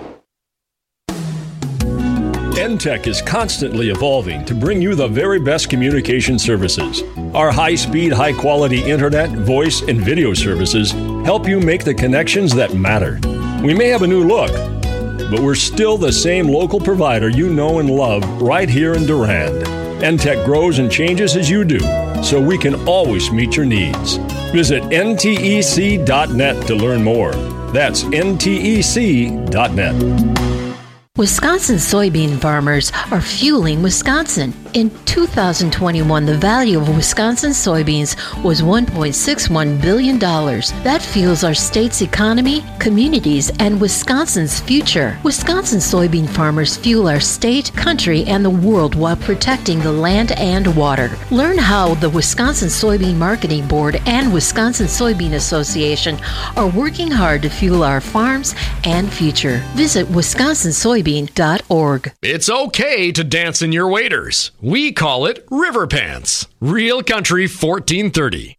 N TEC is constantly evolving to bring you the very best communication services. Our high-speed, high-quality internet, voice, and video services help you make the connections that matter. We may have a new look, but we're still the same local provider you know and love right here in Durand. N TEC grows and changes as you do, so we can always meet your needs. Visit N T E C dot net to learn more. That's N T E C dot net. Wisconsin soybean farmers are fueling Wisconsin. In two thousand twenty-one, the value of Wisconsin soybeans was one point six one billion dollars. That fuels our state's economy, communities, and Wisconsin's future. Wisconsin soybean farmers fuel our state, country, and the world while protecting the land and water. Learn how the Wisconsin Soybean Marketing Board and Wisconsin Soybean Association are working hard to fuel our farms and future. Visit wisconsin soybean dot org. It's okay to dance in your waders. We call it river pants. Real Country fourteen thirty.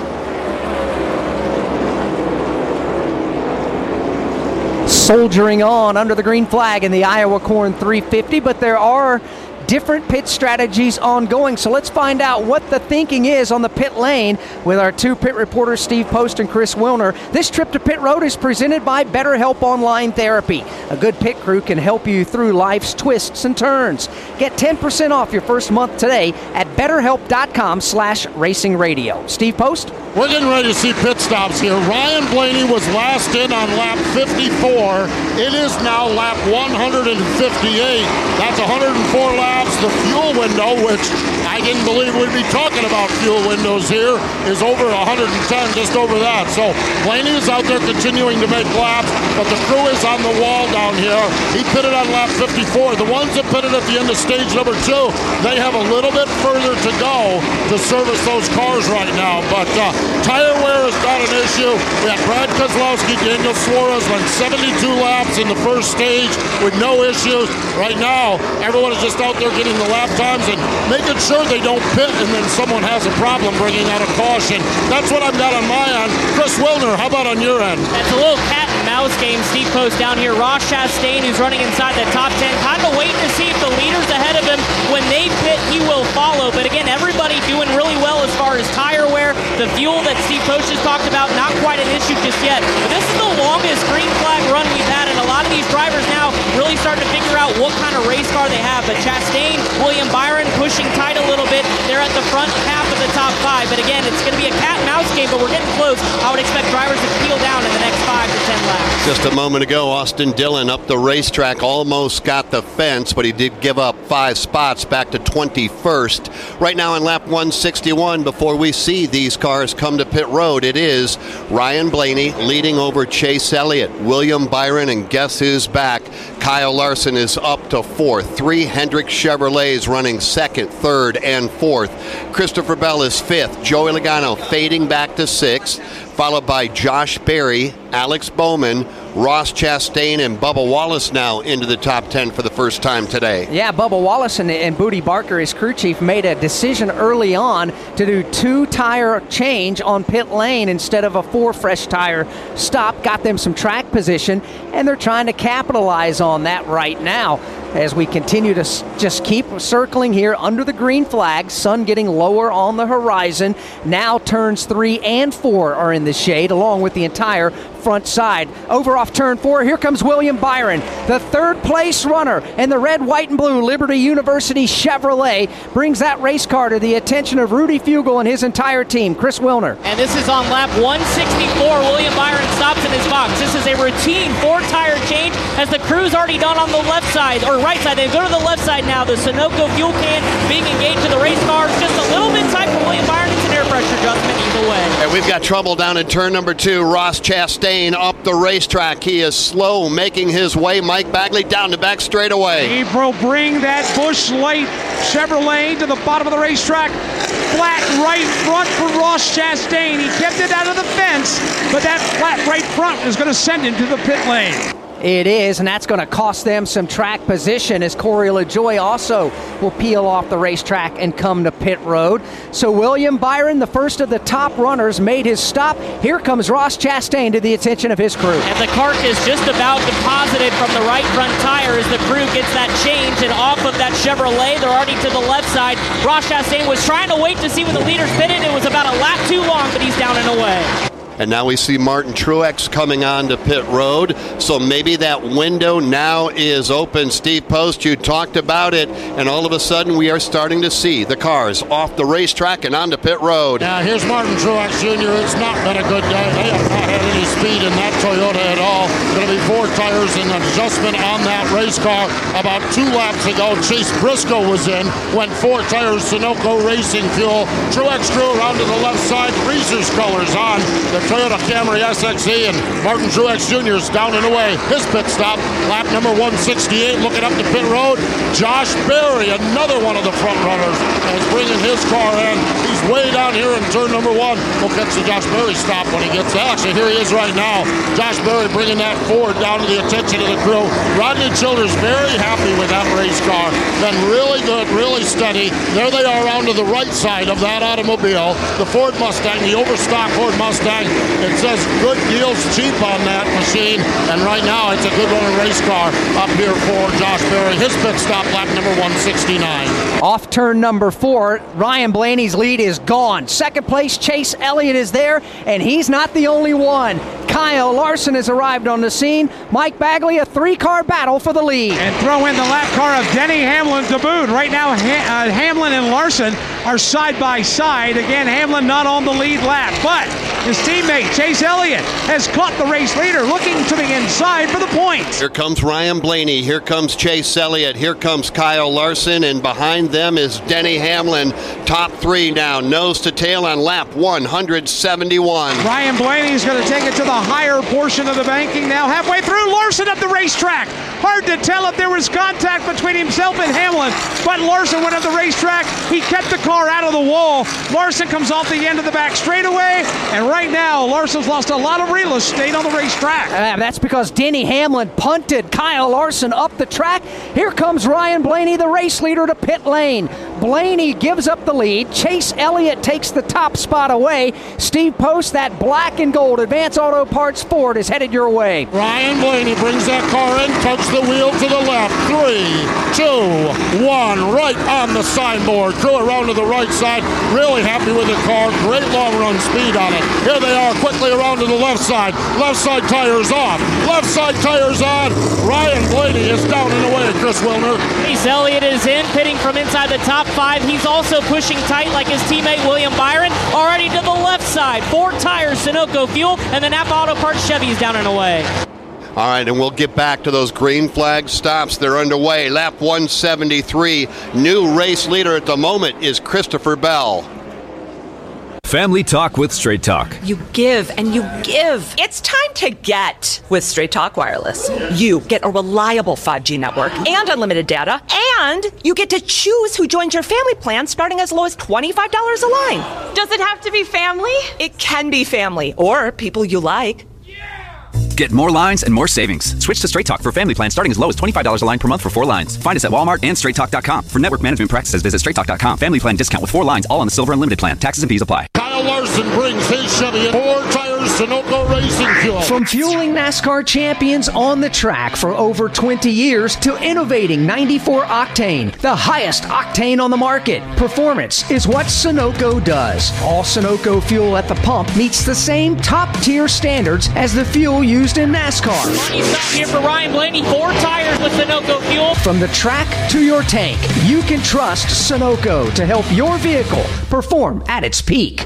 Soldiering on under the green flag in the Iowa Corn three fifty, but there are different pit strategies ongoing. So let's find out what the thinking is on the pit lane with our two pit reporters, Steve Post and Chris Wilner. This trip to pit road is presented by BetterHelp Online Therapy. A good pit crew can help you through life's twists and turns. Get ten percent off your first month today at betterhelp.com slash racing radio. Steve Post? We're getting ready to see pit stops here. Ryan Blaney was last in on lap fifty-four. It is now lap one hundred fifty-eight. That's one hundred four laps. The fuel window, which I didn't believe we'd be talking about fuel windows here, is over one hundred ten, just over that. So Blaney is out there continuing to make laps, but the crew is on the wall down here. He pitted on lap fifty-four. The ones that pitted at the end of stage number two, they have a little bit further to go to service those cars right now. But uh, tire wear is not an issue. We had Brad Kozlowski, Daniel Suarez went seventy-two laps in the first stage with no issues. Right now, everyone is just out there getting the lap times and making sure they don't pit and then someone has a problem bringing out a caution. That's what I've got on my end. Chris Wilner, how about on your end? It's a little cat and mouse game. Steve Post down here. Ross Chastain, who's running inside the top ten, kind of waiting to see if the leaders ahead of him, when they pit, he will follow. But again, everybody doing really well as far as tire wear. The fuel that Steve Post just talked about, not quite an issue just yet. But this is the longest green flag run we've had, and a lot of these drivers now really starting to figure out what kind of race car they have. But Chastain, William Byron pushing tight a little bit. They're at the front half of the top five. But again, it's going to be a cat and mouse game, but we're getting close. I would expect drivers to peel down in the next five to ten laps. Just a moment ago, Austin Dillon up the racetrack almost got the fence, but he did give up five spots back to twenty-first. Right now on lap one sixty-one, before we see these cars come to pit road, it is Ryan Blaney leading over Chase Elliott, William Byron, and guess who's back? Kyle Larson is up to fourth. Three Hendrick Chevrolets running second, third, and fourth. Christopher Bell is fifth. Joey Logano fading back to sixth, followed by Josh Berry, Alex Bowman, Ross Chastain, and Bubba Wallace now into the top ten for the first time today. Yeah, Bubba Wallace and, and Booty Barker, his crew chief, made a decision early on to do two tire change on pit lane instead of a four fresh tire stop. Got them some track position, and they're trying to capitalize on that right now as we continue to s- just keep circling here under the green flag. Sun getting lower on the horizon. Now turns three and four are in the shade, along with the entire front side. Over off turn four, here comes William Byron, the third place runner in the red, white, and blue Liberty University Chevrolet. Brings that race car to the attention of Rudy Fugle and his entire team. Chris Wilner. And this is on lap one sixty-four. William Byron stops in his box. This is a routine four-tire change as the crew's already done on the left side, or right side. They go to the left side now. The Sunoco fuel can being engaged to the race car. Just a little bit tight for William Byron. It's an air pressure adjustment either way. And we've got trouble down in turn number two. Ross Chastain up the racetrack. He is slow making his way. Mike Bagley down the back straightaway. He will bring that Busch Light Chevrolet to the bottom of the racetrack. Flat right front for Ross Chastain. He kept it out of the fence, but that flat right front is going to send him to the pit lane. It is, and that's going to cost them some track position as Corey LaJoie also will peel off the racetrack and come to pit road. So William Byron, the first of the top runners, made his stop. Here comes Ross Chastain to the attention of his crew. And the cart is just about deposited from the right front tire as the crew gets that change, and off of that Chevrolet, they're already to the left side. Ross Chastain was trying to wait to see when the leaders pitted. It was about a lap too long, but he's down and away. And now we see Martin Truex coming on to pit road. So maybe that window now is open. Steve Post, you talked about it, and all of a sudden we are starting to see the cars off the racetrack and onto pit road. Now here's Martin Truex Junior It's not been a good day. They have not had any speed in that Toyota at all. Going to be four tires and an adjustment on that race car. About two laps ago, Chase Briscoe was in, went four tires, Sunoco Racing Fuel. Truex drew around to the left side, Reese's colors on. The Toyota Camry S X E, and Martin Truex Junior is down and away. His pit stop, lap number one sixty-eight, looking up to pit road. Josh Berry, another one of the front runners, is bringing his car in. He's way down here in turn number one. We'll catch the Josh Berry stop when he gets there. Actually, here he is right now. Josh Berry bringing that Ford down to the attention of the crew. Rodney Childers very happy with that race car. Been really good, really steady. There they are around to the right side of that automobile. The Ford Mustang, the overstock Ford Mustang. It says good deals cheap on that machine, and right now it's a good running race car up here for Josh Berry. His pit stop, lap number one sixty-nine. Off turn number four, Ryan Blaney's lead is gone. Second place, Chase Elliott is there, and he's not the only one. Kyle Larson has arrived on the scene. Mike Bagley, a three-car battle for the lead. And throw in the lap car of Denny Hamlin to boot. Right now, ha- uh, Hamlin and Larson are side by side. Again, Hamlin not on the lead lap, but his teammate Chase Elliott has caught the race leader, looking to the inside for the points. Here comes Ryan Blaney. Here comes Chase Elliott. Here comes Kyle Larson, and behind them is Denny Hamlin. Top three now, nose to tail on lap one seventy-one. Ryan Blaney is going to take it to the higher portion of the banking now, halfway through. Larson up the racetrack. Hard to tell if there was contact between himself and Hamlin, but Larson went up the racetrack. He kept the car out of the wall. Larson comes off the end of the back straightaway, and right now Larson's lost a lot of real estate on the racetrack. Uh, that's because Denny Hamlin punted Kyle Larson up the track. Here comes Ryan Blaney, the race leader, to pit lane. Blaney gives up the lead. Chase Elliott takes the top spot away. Steve Post, that black and gold Advance Auto Parts Ford is headed your way. Ryan Blaney brings that car in, touch the wheel to the left. Three, two, one, right on the signboard. Crew around to the right side. Really happy with the car. Great long run speed on it. Here they are quickly around to the left side. Left side tires off. Left side tires on. Ryan Blaney is down and away. Chris Wilner. Chase Elliott is in, pitting from inside the top five. He's also pushing tight like his teammate William Byron. Already to the left side. Four tires, Sunoco fuel, and the Napa Auto Parts Chevy is down and away. All right, and we'll get back to those green flag stops. They're underway. Lap one seventy-three. New race leader at the moment is Christopher Bell. Family Talk with Straight Talk. You give and you give. It's time to get with Straight Talk Wireless. You get a reliable five G network and unlimited data, and you get to choose who joins your family plan starting as low as twenty-five dollars a line. Does it have to be family? It can be family or people you like. Get more lines and more savings. Switch to Straight Talk for family plan starting as low as twenty-five dollars a line per month for four lines. Find us at Walmart and straight talk dot com. For network management practices, visit straight talk dot com. Family plan discount with four lines, all on the Silver Unlimited plan. Taxes and fees apply. Kyle Larson brings his Chevy in four tires, Sunoco Racing Fuel. From fueling NASCAR champions on the track for over twenty years to innovating ninety-four octane, the highest octane on the market. Performance is what Sunoco does. All Sunoco fuel at the pump meets the same top-tier standards as the fuel used in NASCAR. Money stop here for Ryan Blaney. Four tires with Sunoco fuel. From the track to your tank, you can trust Sunoco to help your vehicle perform at its peak.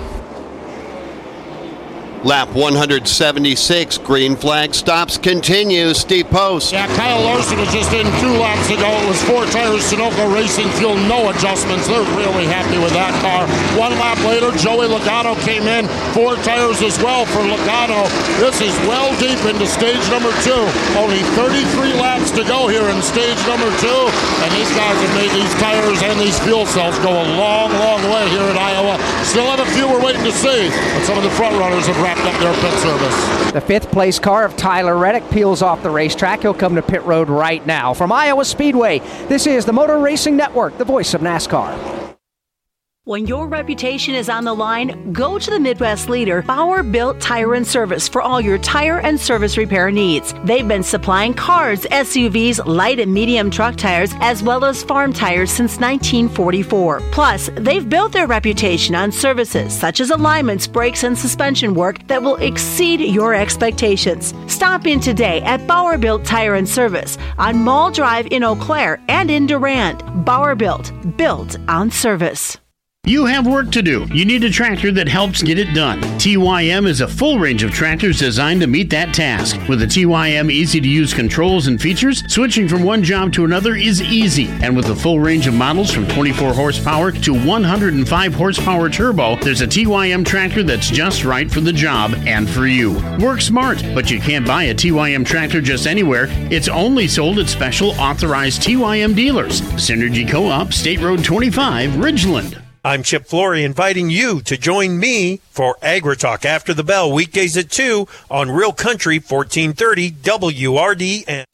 Lap one seventy-six, green flag stops continue. Steve Post. Yeah, Kyle Larson was just in two laps ago. It was four tires, Sunoco Racing Fuel, no adjustments. They're really happy with that car. One lap later, Joey Logano came in, four tires as well for Logano. This is well deep into stage number two. Only thirty-three laps to go here in stage number two, and these guys have made these tires and these fuel cells go a long, long way here at Iowa. Still have a few we're waiting to see, but some of the front runners have wrapped up their pit service. The fifth place car of Tyler Reddick peels off the racetrack. He'll come to pit road right now. From Iowa Speedway, this is the Motor Racing Network, the voice of NASCAR. When your reputation is on the line, go to the Midwest leader, Bauer Built Tire and Service, for all your tire and service repair needs. They've been supplying cars, S U Vs, light and medium truck tires, as well as farm tires since nineteen forty-four. Plus, they've built their reputation on services such as alignments, brakes, and suspension work that will exceed your expectations. Stop in today at Bauer Built Tire and Service on Mall Drive in Eau Claire and in Durand. Bauer Built, built on service. You have work to do. You need a tractor that helps get it done. T Y M is a full range of tractors designed to meet that task. With the T Y M easy-to-use controls and features, switching from one job to another is easy. And with a full range of models from twenty-four horsepower to one hundred five horsepower turbo, there's a T Y M tractor that's just right for the job and for you. Work smart, but you can't buy a T Y M tractor just anywhere. It's only sold at special authorized T Y M dealers. Synergy Co-op, State Road twenty-five, Ridgeland. I'm Chip Flory, inviting you to join me for AgriTalk after the bell, weekdays at two on Real Country fourteen thirty W R D N.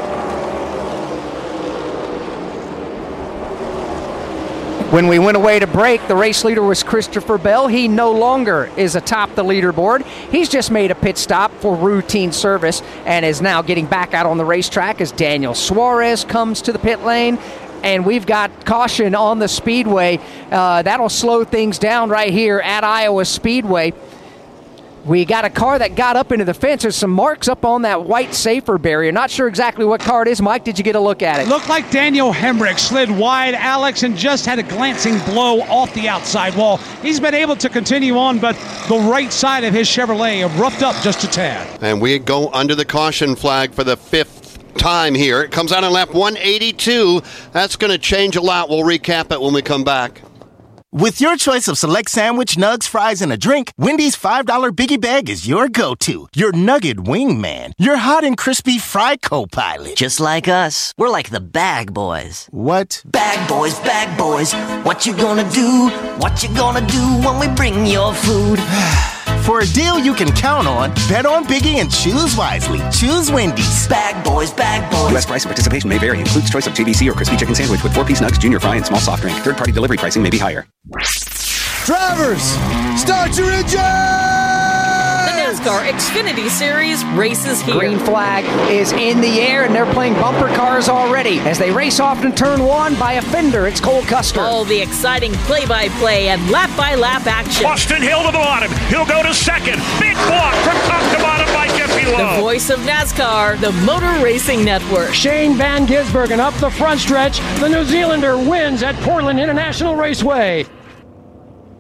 When we went away to break, the race leader was Christopher Bell. He no longer is atop the leaderboard. He's just made a pit stop for routine service and is now getting back out on the racetrack as Daniel Suarez comes to the pit lane. And we've got caution on the speedway. Uh, that'll slow things down right here at Iowa Speedway. We got a car that got up into the fence. There's some marks up on that white safer barrier. Not sure exactly what car it is. Mike, did you get a look at it? Looked like Daniel Hemrick slid wide, Alex, and just had a glancing blow off the outside wall. He's been able to continue on, but the right side of his Chevrolet roughed up just a tad. And we go under the caution flag for the fifth time here. It comes out on lap one eighty-two. That's going to change a lot. We'll recap it when we come back. With your choice of select sandwich, nugs, fries, and a drink, Wendy's five dollar Biggie Bag is your go-to. Your nugget wingman. Your hot and crispy fry co-pilot. Just like us. We're like the bag boys. What? Bag boys, bag boys. What you gonna do? What you gonna do when we bring your food? For a deal you can count on, bet on Biggie and choose wisely. Choose Wendy's. Bag boys, bag boys. U S price and participation may vary. Includes choice of T B C or crispy chicken sandwich with four-piece nugs, junior fry, and small soft drink. Third-party delivery pricing may be higher. Drivers, start your engine! The NASCAR Xfinity Series races here. Green flag is in the air, and they're playing bumper cars already as they race off in turn one by a fender. It's Cole Custer. All the exciting play-by-play and lap-by-lap action. Austin Hill to the bottom. He'll go to second. Big block from top to bottom by Jeffy Lowe. The voice of NASCAR, the Motor Racing Network. Shane Van Gisbergen up the front stretch. The New Zealander wins at Portland International Raceway.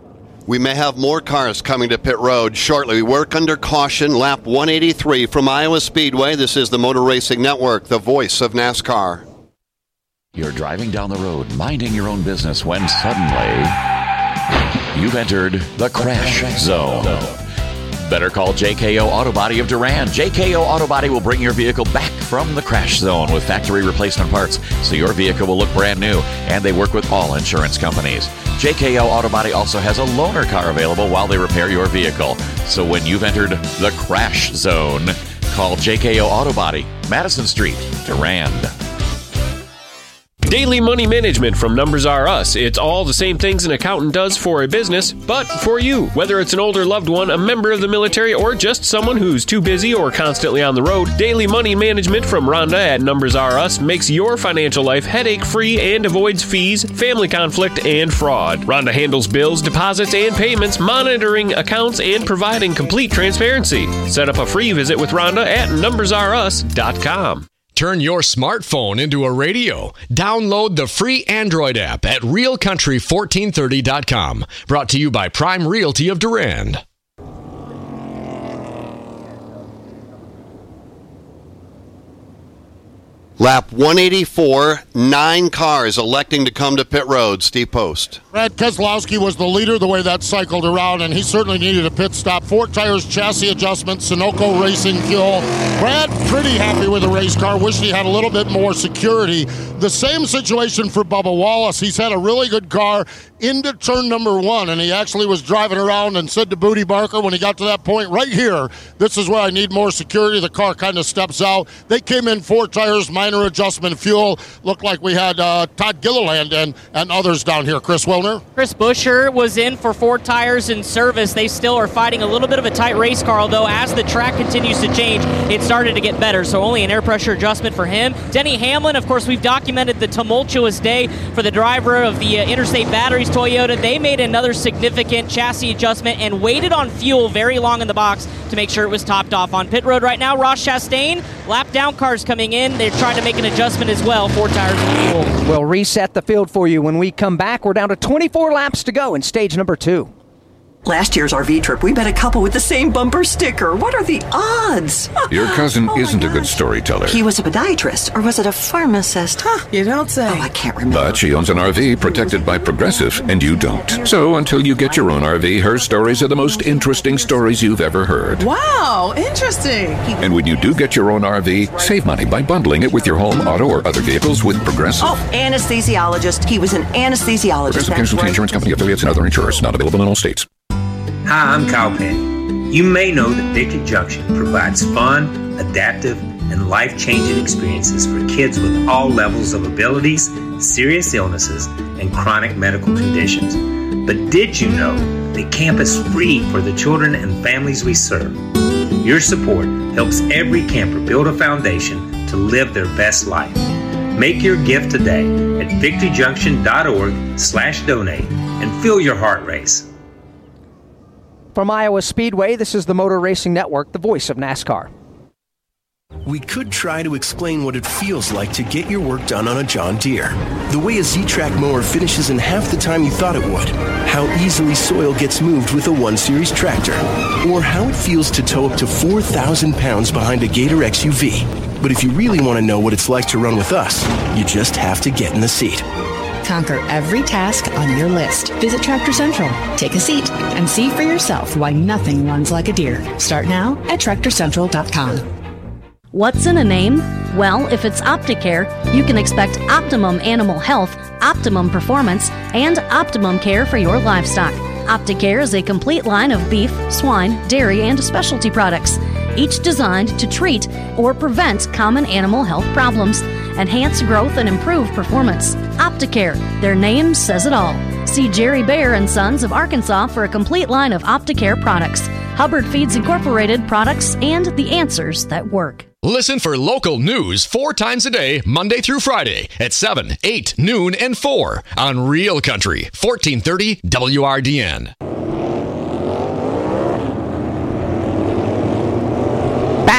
We may have more cars coming to pit road shortly. We work under caution, lap one eighty-three from Iowa Speedway. This is the Motor Racing Network, the voice of NASCAR. You're driving down the road, minding your own business, when suddenly you've entered the crash zone. Better call J K O Auto Body of Durand. J K O Auto Body will bring your vehicle back from the crash zone with factory replacement parts, so your vehicle will look brand new, and they work with all insurance companies. J K O Auto Body also has a loaner car available while they repair your vehicle. So when you've entered the crash zone, call J K O Auto Body, Madison Street, Durand. Daily money management from Numbers R Us. It's all the same things an accountant does for a business, but for you. Whether it's an older loved one, a member of the military, or just someone who's too busy or constantly on the road, Daily Money Management from Rhonda at Numbers R Us makes your financial life headache-free and avoids fees, family conflict, and fraud. Rhonda handles bills, deposits, and payments, monitoring accounts, and providing complete transparency. Set up a free visit with Rhonda at numbers r us dot com. Turn your smartphone into a radio. Download the free Android app at real country fourteen thirty dot com. Brought to you by Prime Realty of Durand. Lap one eighty-four, nine cars electing to come to pit road. Steve Post. Brad Keselowski was the leader the way that cycled around, and he certainly needed a pit stop. Four tires, chassis adjustment, Sunoco Racing fuel. Brad pretty happy with the race car. Wished he had a little bit more security. The same situation for Bubba Wallace. He's had a really good car into turn number one, and he actually was driving around and said to Booty Barker when he got to that point, right here, this is where I need more security. The car kind of steps out. They came in four tires, minor adjustment fuel. Looked like we had uh, Todd Gilliland and, and others down here. Chris Wilner? Chris Buescher was in for four tires in service. They still are fighting a little bit of a tight race car, although as the track continues to change, it started to get better, so only an air pressure adjustment for him. Denny Hamlin, of course, we've documented the tumultuous day for the driver of the uh, Interstate Batteries Toyota. They made another significant chassis adjustment and waited on fuel very long in the box to make sure it was topped off. On pit road right now, Ross Chastain, lap down cars coming in. They're trying to make an adjustment as well, four tires of fuel. We'll reset the field for you when we come back. We're down to twenty-four laps to go in stage number two. Last year's R V trip, we met a couple with the same bumper sticker. What are the odds? Your cousin oh isn't a good storyteller. He was a podiatrist, or was it a pharmacist? Huh, you don't say. Oh, I can't remember. But she owns an R V protected by Progressive, and you don't. So until you get your own R V, her stories are the most interesting stories you've ever heard. Wow, interesting. And when you do get your own R V, save money by bundling it with your home, auto, or other vehicles with Progressive. Oh, anesthesiologist. He was an anesthesiologist. Progressive Casualty right. Insurance Company affiliates and other insurers. Not available in all states. Hi, I'm Kyle Penn. You may know that Victory Junction provides fun, adaptive, and life-changing experiences for kids with all levels of abilities, serious illnesses, and chronic medical conditions. But did you know that camp is free for the children and families we serve? Your support helps every camper build a foundation to live their best life. Make your gift today at victory junction dot org slash donate and feel your heart race. From Iowa Speedway, this is the Motor Racing Network, the voice of NASCAR. We could try to explain what it feels like to get your work done on a John Deere. The way a Z-Track mower finishes in half the time you thought it would. How easily soil gets moved with a one series tractor. Or how it feels to tow up to four thousand pounds behind a Gator X U V. But if you really want to know what it's like to run with us, you just have to get in the seat. Conquer every task on your list. Visit Tractor Central, take a seat, and see for yourself why nothing runs like a Deere. Start now at tractor central dot com. What's in a name? Well, if it's Opticare, you can expect optimum animal health, optimum performance, and optimum care for your livestock. Opticare is a complete line of beef, swine, dairy, and specialty products, each designed to treat or prevent common animal health problems, enhance growth, and improve performance. Opticare, their name says it all. See Jerry Baer and Sons of Arkansas for a complete line of Opticare products, Hubbard Feeds Incorporated products, and the answers that work. Listen for local news four times a day, Monday through Friday at seven, eight, noon, and four on Real Country, fourteen thirty W R D N. Back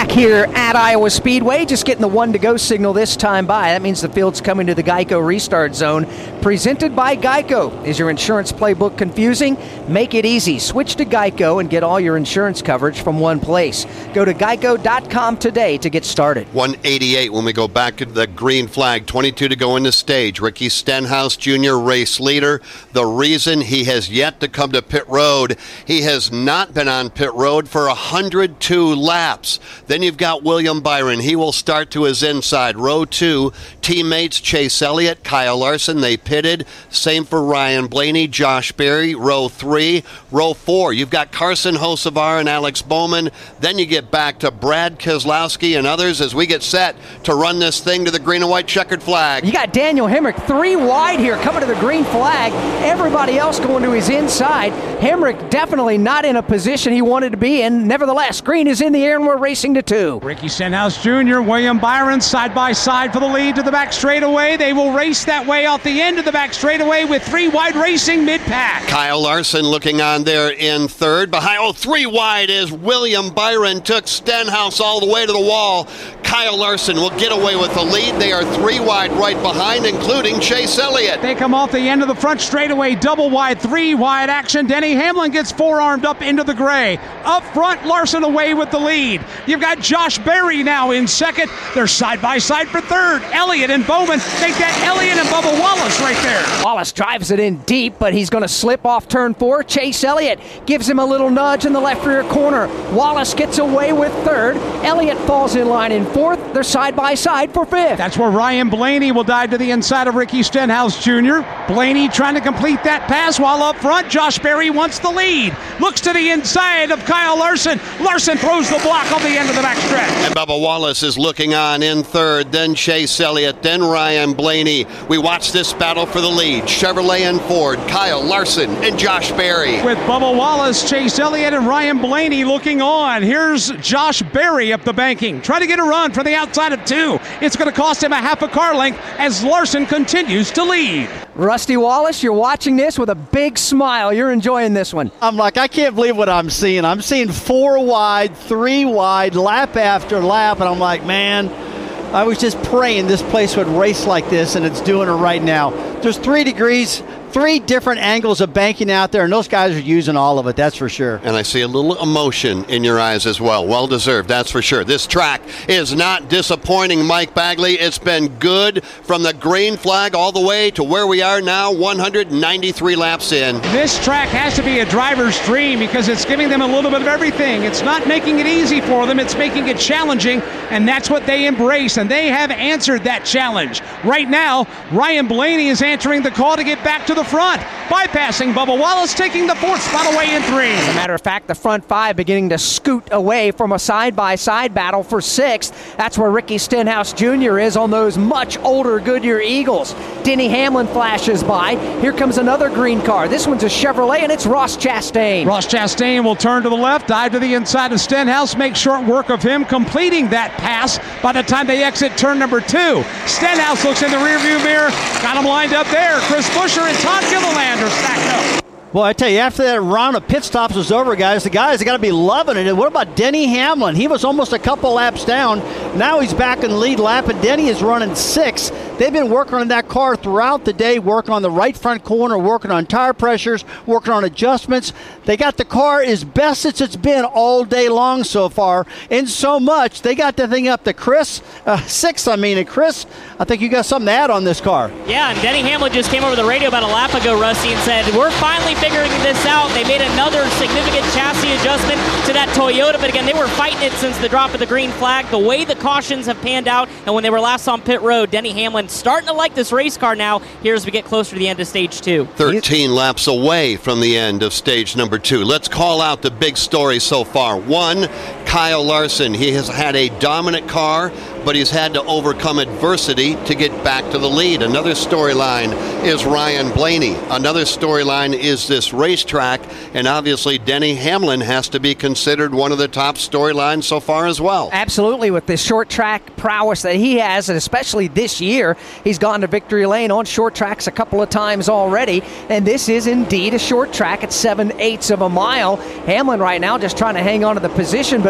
back here at Iowa Speedway, just getting the one to go signal this time by. That means the field's coming to the Geico restart zone. Presented by Geico. Is your insurance playbook confusing? Make it easy. Switch to Geico and get all your insurance coverage from one place. Go to geico dot com today to get started. one eighty-eight when we go back to the green flag. twenty-two to go in the stage. Ricky Stenhouse Junior, race leader. The reason he has yet to come to pit road, he has not been on pit road for one hundred two laps. Then you've got William Byron. He will start to his inside. Row two, teammates Chase Elliott, Kyle Larson, they pitted. Same for Ryan Blaney, Josh Berry. Row three. Row four, you've got Carson Hocevar and Alex Bowman. Then you get back to Brad Keselowski and others as we get set to run this thing to the green and white checkered flag. You got Daniel Hemrick three wide here coming to the green flag. Everybody else going to his inside. Hemrick definitely not in a position he wanted to be in. Nevertheless, green is in the air and we're racing to two. Ricky Stenhouse Junior, William Byron side by side for the lead to the back straightaway. They will race that way off the end of the back straightaway with three wide racing mid-pack. Kyle Larson looking on there in third. Behind, oh, three wide is William Byron. Took Stenhouse all the way to the wall. Kyle Larson will get away with the lead. They are three wide right behind, including Chase Elliott. They come off the end of the front straightaway, double wide, three wide action. Denny Hamlin gets forearmed up into the gray. Up front, Larson away with the lead. You've got Josh Berry now in second. They're side by side for third. Elliott and Bowman make that Elliott and Bubba Wallace right there. Wallace drives it in deep, but he's going to slip off turn four. Chase Elliott gives him a little nudge in the left rear corner. Wallace gets away with third. Elliott falls in line in fourth. They're side by side for fifth. That's where Ryan Blaney will dive to the inside of Ricky Stenhouse Junior Blaney trying to complete that pass while up front. Josh Berry wants the lead. Looks to the inside of Kyle Larson. Larson throws the block on the end of the backstretch. And Bubba Wallace is looking on in third. Then Chase Elliott. Then Ryan Blaney. We watch this battle for the lead. Chevrolet and Ford. Kyle Larson and Josh Berry. With Bubba Wallace, Chase Elliott, and Ryan Blaney looking on. Here's Josh Berry up the banking. Try to get a run from the outside of two. It's going to cost him a half a car length as Larson continues to lead. Rusty Wallace, you're watching this with a big smile. You're enjoying this one. I'm like, I can't believe what I'm seeing. I'm seeing four wide, three wide, lap after lap, and I'm like, man, I was just praying this place would race like this, and it's doing it right now. There's three degrees, three different angles of banking out there, and those guys are using all of it, that's for sure. And I see a little emotion in your eyes as well. Well-deserved, that's for sure. This track is not disappointing, Mike Bagley. It's been good from the green flag all the way to where we are now, one hundred ninety-three laps in. This track has to be a driver's dream because it's giving them a little bit of everything. It's not making it easy for them. It's making it challenging, and that's what they embrace, and they have answered that challenge. Right now, Ryan Blaney is answering the call to get back to the front, bypassing Bubba Wallace, taking the fourth spot away in three. As a matter of fact, the front five beginning to scoot away from a side-by-side battle for sixth. That's where Ricky Stenhouse Junior is on those much older Goodyear Eagles. Denny Hamlin flashes by. Here comes another green car. This one's a Chevrolet, and it's Ross Chastain. Ross Chastain will turn to the left, dive to the inside of Stenhouse, make short work of him, completing that pass by the time they exit turn number two. Stenhouse looks in the rearview mirror, got him lined up there. Chris Buescher and Todd Gilliland are stacked up. Well, I tell you, after that round of pit stops was over, guys, the guys have got to be loving it. And what about Denny Hamlin? He was almost a couple laps down. Now he's back in the lead lap, and Denny is running six. They've been working on that car throughout the day, working on the right front corner, working on tire pressures, working on adjustments. They got the car as best as it's been all day long so far. And so much, they got the thing up to Chris, uh, six, I mean. And Chris, I think you got something to add on this car. Yeah, and Denny Hamlin just came over the radio about a lap ago, Rusty, and said, we're finally figuring this out. They made another significant chassis adjustment to that Toyota, but again, they were fighting it since the drop of the green flag. The way the cautions have panned out, and when they were last on pit road, Denny Hamlin starting to like this race car now here as we get closer to the end of stage two. thirteen laps away from the end of stage number two. Let's call out the big story so far. One, Kyle Larson. He has had a dominant car, but he's had to overcome adversity to get back to the lead. Another storyline is Ryan Blaney. Another storyline is this racetrack, and obviously Denny Hamlin has to be considered one of the top storylines so far as well. Absolutely, with this short track prowess that he has, and especially this year, he's gone to victory lane on short tracks a couple of times already, and this is indeed a short track at seven eighths of a mile. Hamlin right now just trying to hang on to the position, but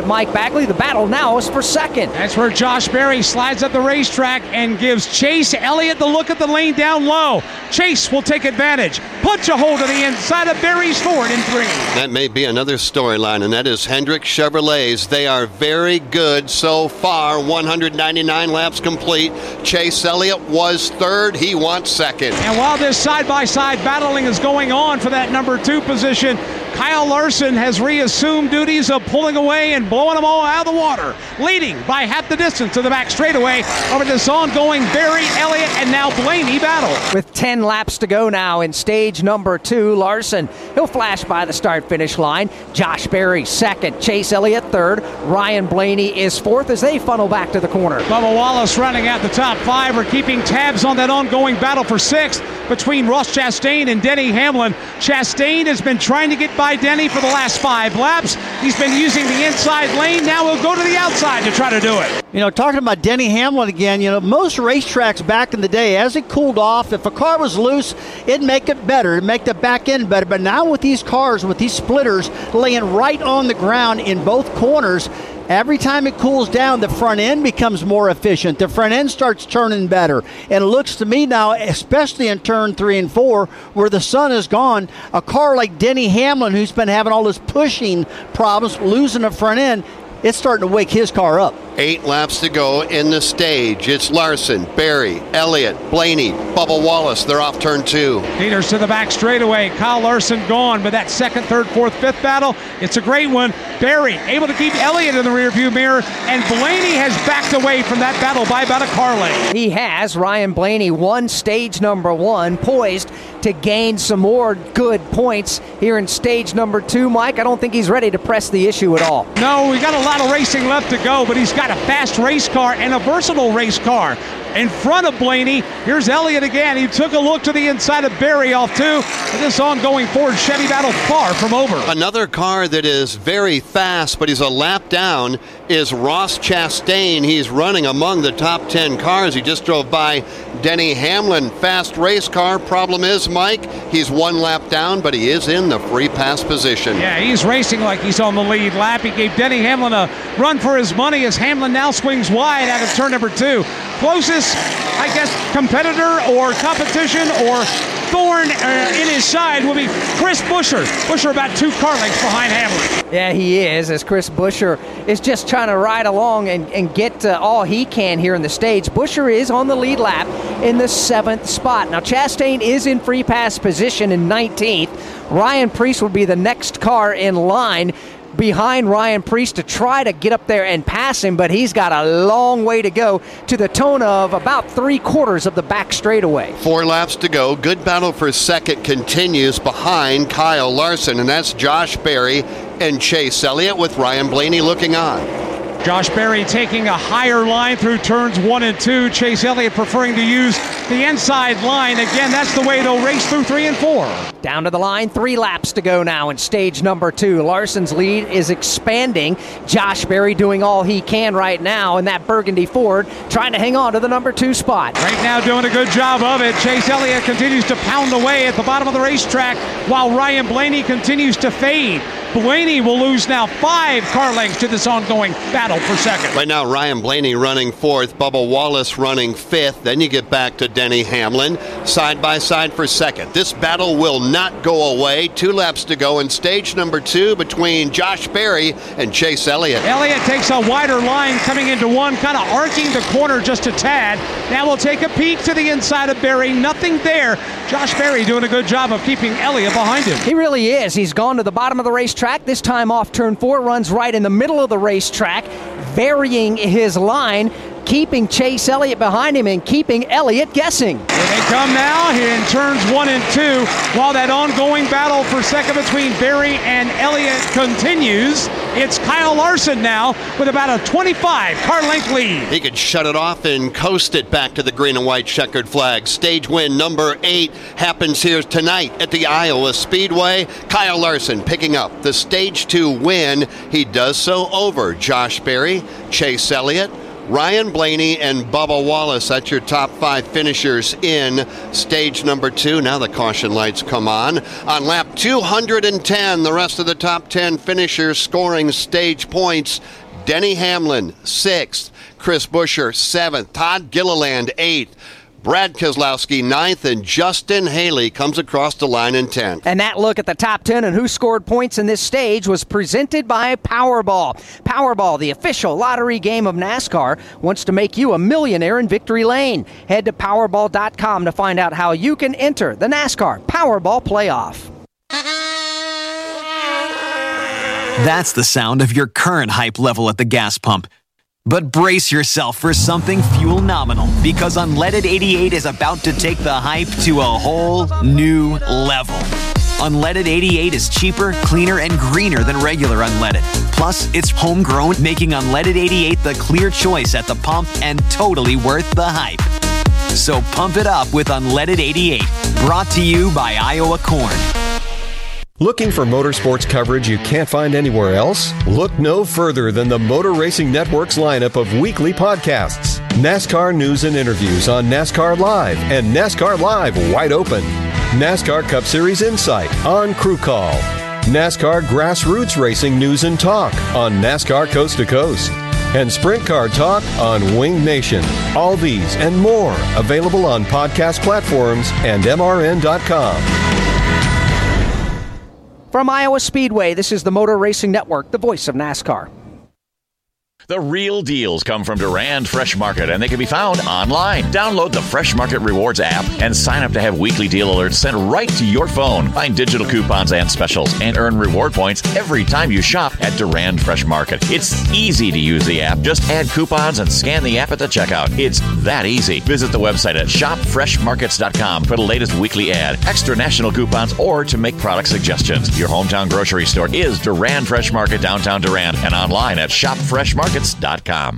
Mike Bagley. The battle now is for second. That's where Josh Berry slides up the racetrack and gives Chase Elliott the look at the lane down low. Chase will take advantage. Punch a hole to the inside of Berry's Ford in three. That may be another storyline, and that is Hendrick Chevrolets. They are very good so far. one hundred ninety-nine laps complete. Chase Elliott was third. He wants second. And while this side-by-side battling is going on for that number two position, Kyle Larson has reassumed duties of pulling away and blowing them all out of the water, leading by half the distance to the back straightaway over this ongoing Berry, Elliott, and now Blaney battle. With ten laps to go now in stage number two, Larson, he'll flash by the start-finish line. Josh Berry second, Chase Elliott third, Ryan Blaney is fourth as they funnel back to the corner. Bubba Wallace running out the top five. We're keeping tabs on that ongoing battle for sixth between Ross Chastain and Denny Hamlin. Chastain has been trying to get by Denny for the last five laps. He's been using the inside lane. Now he'll go to the outside to try to do it. You know, talking about Denny Hamlin again, you know, most racetracks back in the day, as it cooled off, if a car was loose, it'd make it better, it'd make the back end better. But now with these cars, with these splitters laying right on the ground in both corners, every time it cools down, the front end becomes more efficient. The front end starts turning better. And it looks to me now, especially in turn three and four, where the sun is gone, a car like Denny Hamlin, who's been having all this pushing problems, losing the front end, it's starting to wake his car up. Eight laps to go in the stage. It's Larson, Berry, Elliott, Blaney, Bubba Wallace. They're off turn two. Leaders to the back straightaway. Kyle Larson gone, but that second, third, fourth, fifth battle, it's a great one. Berry able to keep Elliott in the rearview mirror, and Blaney has backed away from that battle by about a car length. He has. Ryan Blaney won stage number one, poised to gain some more good points here in stage number two. Mike, I don't think he's ready to press the issue at all. No, we got a lot of racing left to go, but he's got a fast race car and a versatile race car. In front of Blaney, here's Elliott again. He took a look to the inside of Berry off two. And this ongoing Ford Chevy battle far from over. Another car that is very fast, but he's a lap down, is Ross Chastain. He's running among the top ten cars. He just drove by Denny Hamlin. Fast race car. Problem is, Mike, he's one lap down, but he is in the free pass position. Yeah, he's racing like he's on the lead lap. He gave Denny Hamlin a run for his money as Hamlin now swings wide out of turn number two. Closest, I guess, competitor or competition or thorn uh, in his side will be Chris Buescher. Buescher about two car lengths behind Hamlin. Yeah, he is, as Chris Buescher is just trying to ride along and, and get uh, all he can here in the stage. Buescher is on the lead lap in the seventh spot. Now, Chastain is in free pass position in nineteenth. Ryan Preece will be the next car in line behind Ryan Preece to try to get up there and pass him, but he's got a long way to go to the tune of about three quarters of the back straightaway. Four laps to go. Good battle for second continues behind Kyle Larson, and that's Josh Berry and Chase Elliott with Ryan Blaney looking on. Josh Berry taking a higher line through turns one and two. Chase Elliott preferring to use the inside line. Again, that's the way they'll race through three and four. Down to the line, three laps to go now in stage number two. Larson's lead is expanding. Josh Berry doing all he can right now in that Burgundy Ford, trying to hang on to the number two spot. Right now doing a good job of it. Chase Elliott continues to pound away at the bottom of the racetrack while Ryan Blaney continues to fade. Blaney will lose now five car lengths to this ongoing battle for second. Right now, Ryan Blaney running fourth, Bubba Wallace running fifth. Then you get back to Denny Hamlin, side by side for second. This battle will not go away. Two laps to go in stage number two between Josh Berry and Chase Elliott. Elliott takes a wider line coming into one, kind of arcing the corner just a tad. Now we'll take a peek to the inside of Berry. Nothing there. Josh Berry doing a good job of keeping Elliott behind him. He really is. He's gone to the bottom of the racetrack. This time off turn four, runs right in the middle of the racetrack, varying his line, keeping Chase Elliott behind him and keeping Elliott guessing. Here they come now in turns one and two, while that ongoing battle for second between Berry and Elliott continues. It's Kyle Larson now with about a twenty-five car length lead. He could shut it off and coast it back to the green and white checkered flag. Stage win number eight happens here tonight at the Iowa Speedway. Kyle Larson picking up the stage two win. He does so over Josh Berry, Chase Elliott, Ryan Blaney and Bubba Wallace. That's your top five finishers in stage number two. Now the caution lights come on. On lap two hundred ten, the rest of the top ten finishers scoring stage points. Denny Hamlin, sixth. Chris Buescher, seventh. Todd Gilliland, eighth. Brad Keselowski, ninth, and Justin Haley comes across the line in tenth. And that look at the top ten and who scored points in this stage was presented by Powerball. Powerball, the official lottery game of NASCAR, wants to make you a millionaire in Victory Lane. Head to Powerball dot com to find out how you can enter the NASCAR Powerball Playoff. That's the sound of your current hype level at the gas pump. But brace yourself for something fuel nominal, because Unleaded eighty-eight is about to take the hype to a whole new level. Unleaded eighty-eight is cheaper, cleaner, and greener than regular unleaded. Plus, it's homegrown, making Unleaded eighty-eight the clear choice at the pump and totally worth the hype. So pump it up with Unleaded eighty-eight, brought to you by Iowa Corn. Looking for motorsports coverage you can't find anywhere else? Look no further than the Motor Racing Network's lineup of weekly podcasts. NASCAR news and interviews on NASCAR Live and NASCAR Live Wide Open. NASCAR Cup Series Insight on Crew Call. NASCAR Grassroots Racing News and Talk on NASCAR Coast to Coast. And Sprint Car Talk on Winged Nation. All these and more available on podcast platforms and M R N dot com. From Iowa Speedway, this is the Motor Racing Network, the voice of NASCAR. The real deals come from Durand Fresh Market, and they can be found online. Download the Fresh Market Rewards app and sign up to have weekly deal alerts sent right to your phone. Find digital coupons and specials and earn reward points every time you shop at Durand Fresh Market. It's easy to use the app. Just add coupons and scan the app at the checkout. It's that easy. Visit the website at shop fresh markets dot com for the latest weekly ad, extra national coupons, or to make product suggestions. Your hometown grocery store is Durand Fresh Market, downtown Durand, and online at shop fresh markets dot com.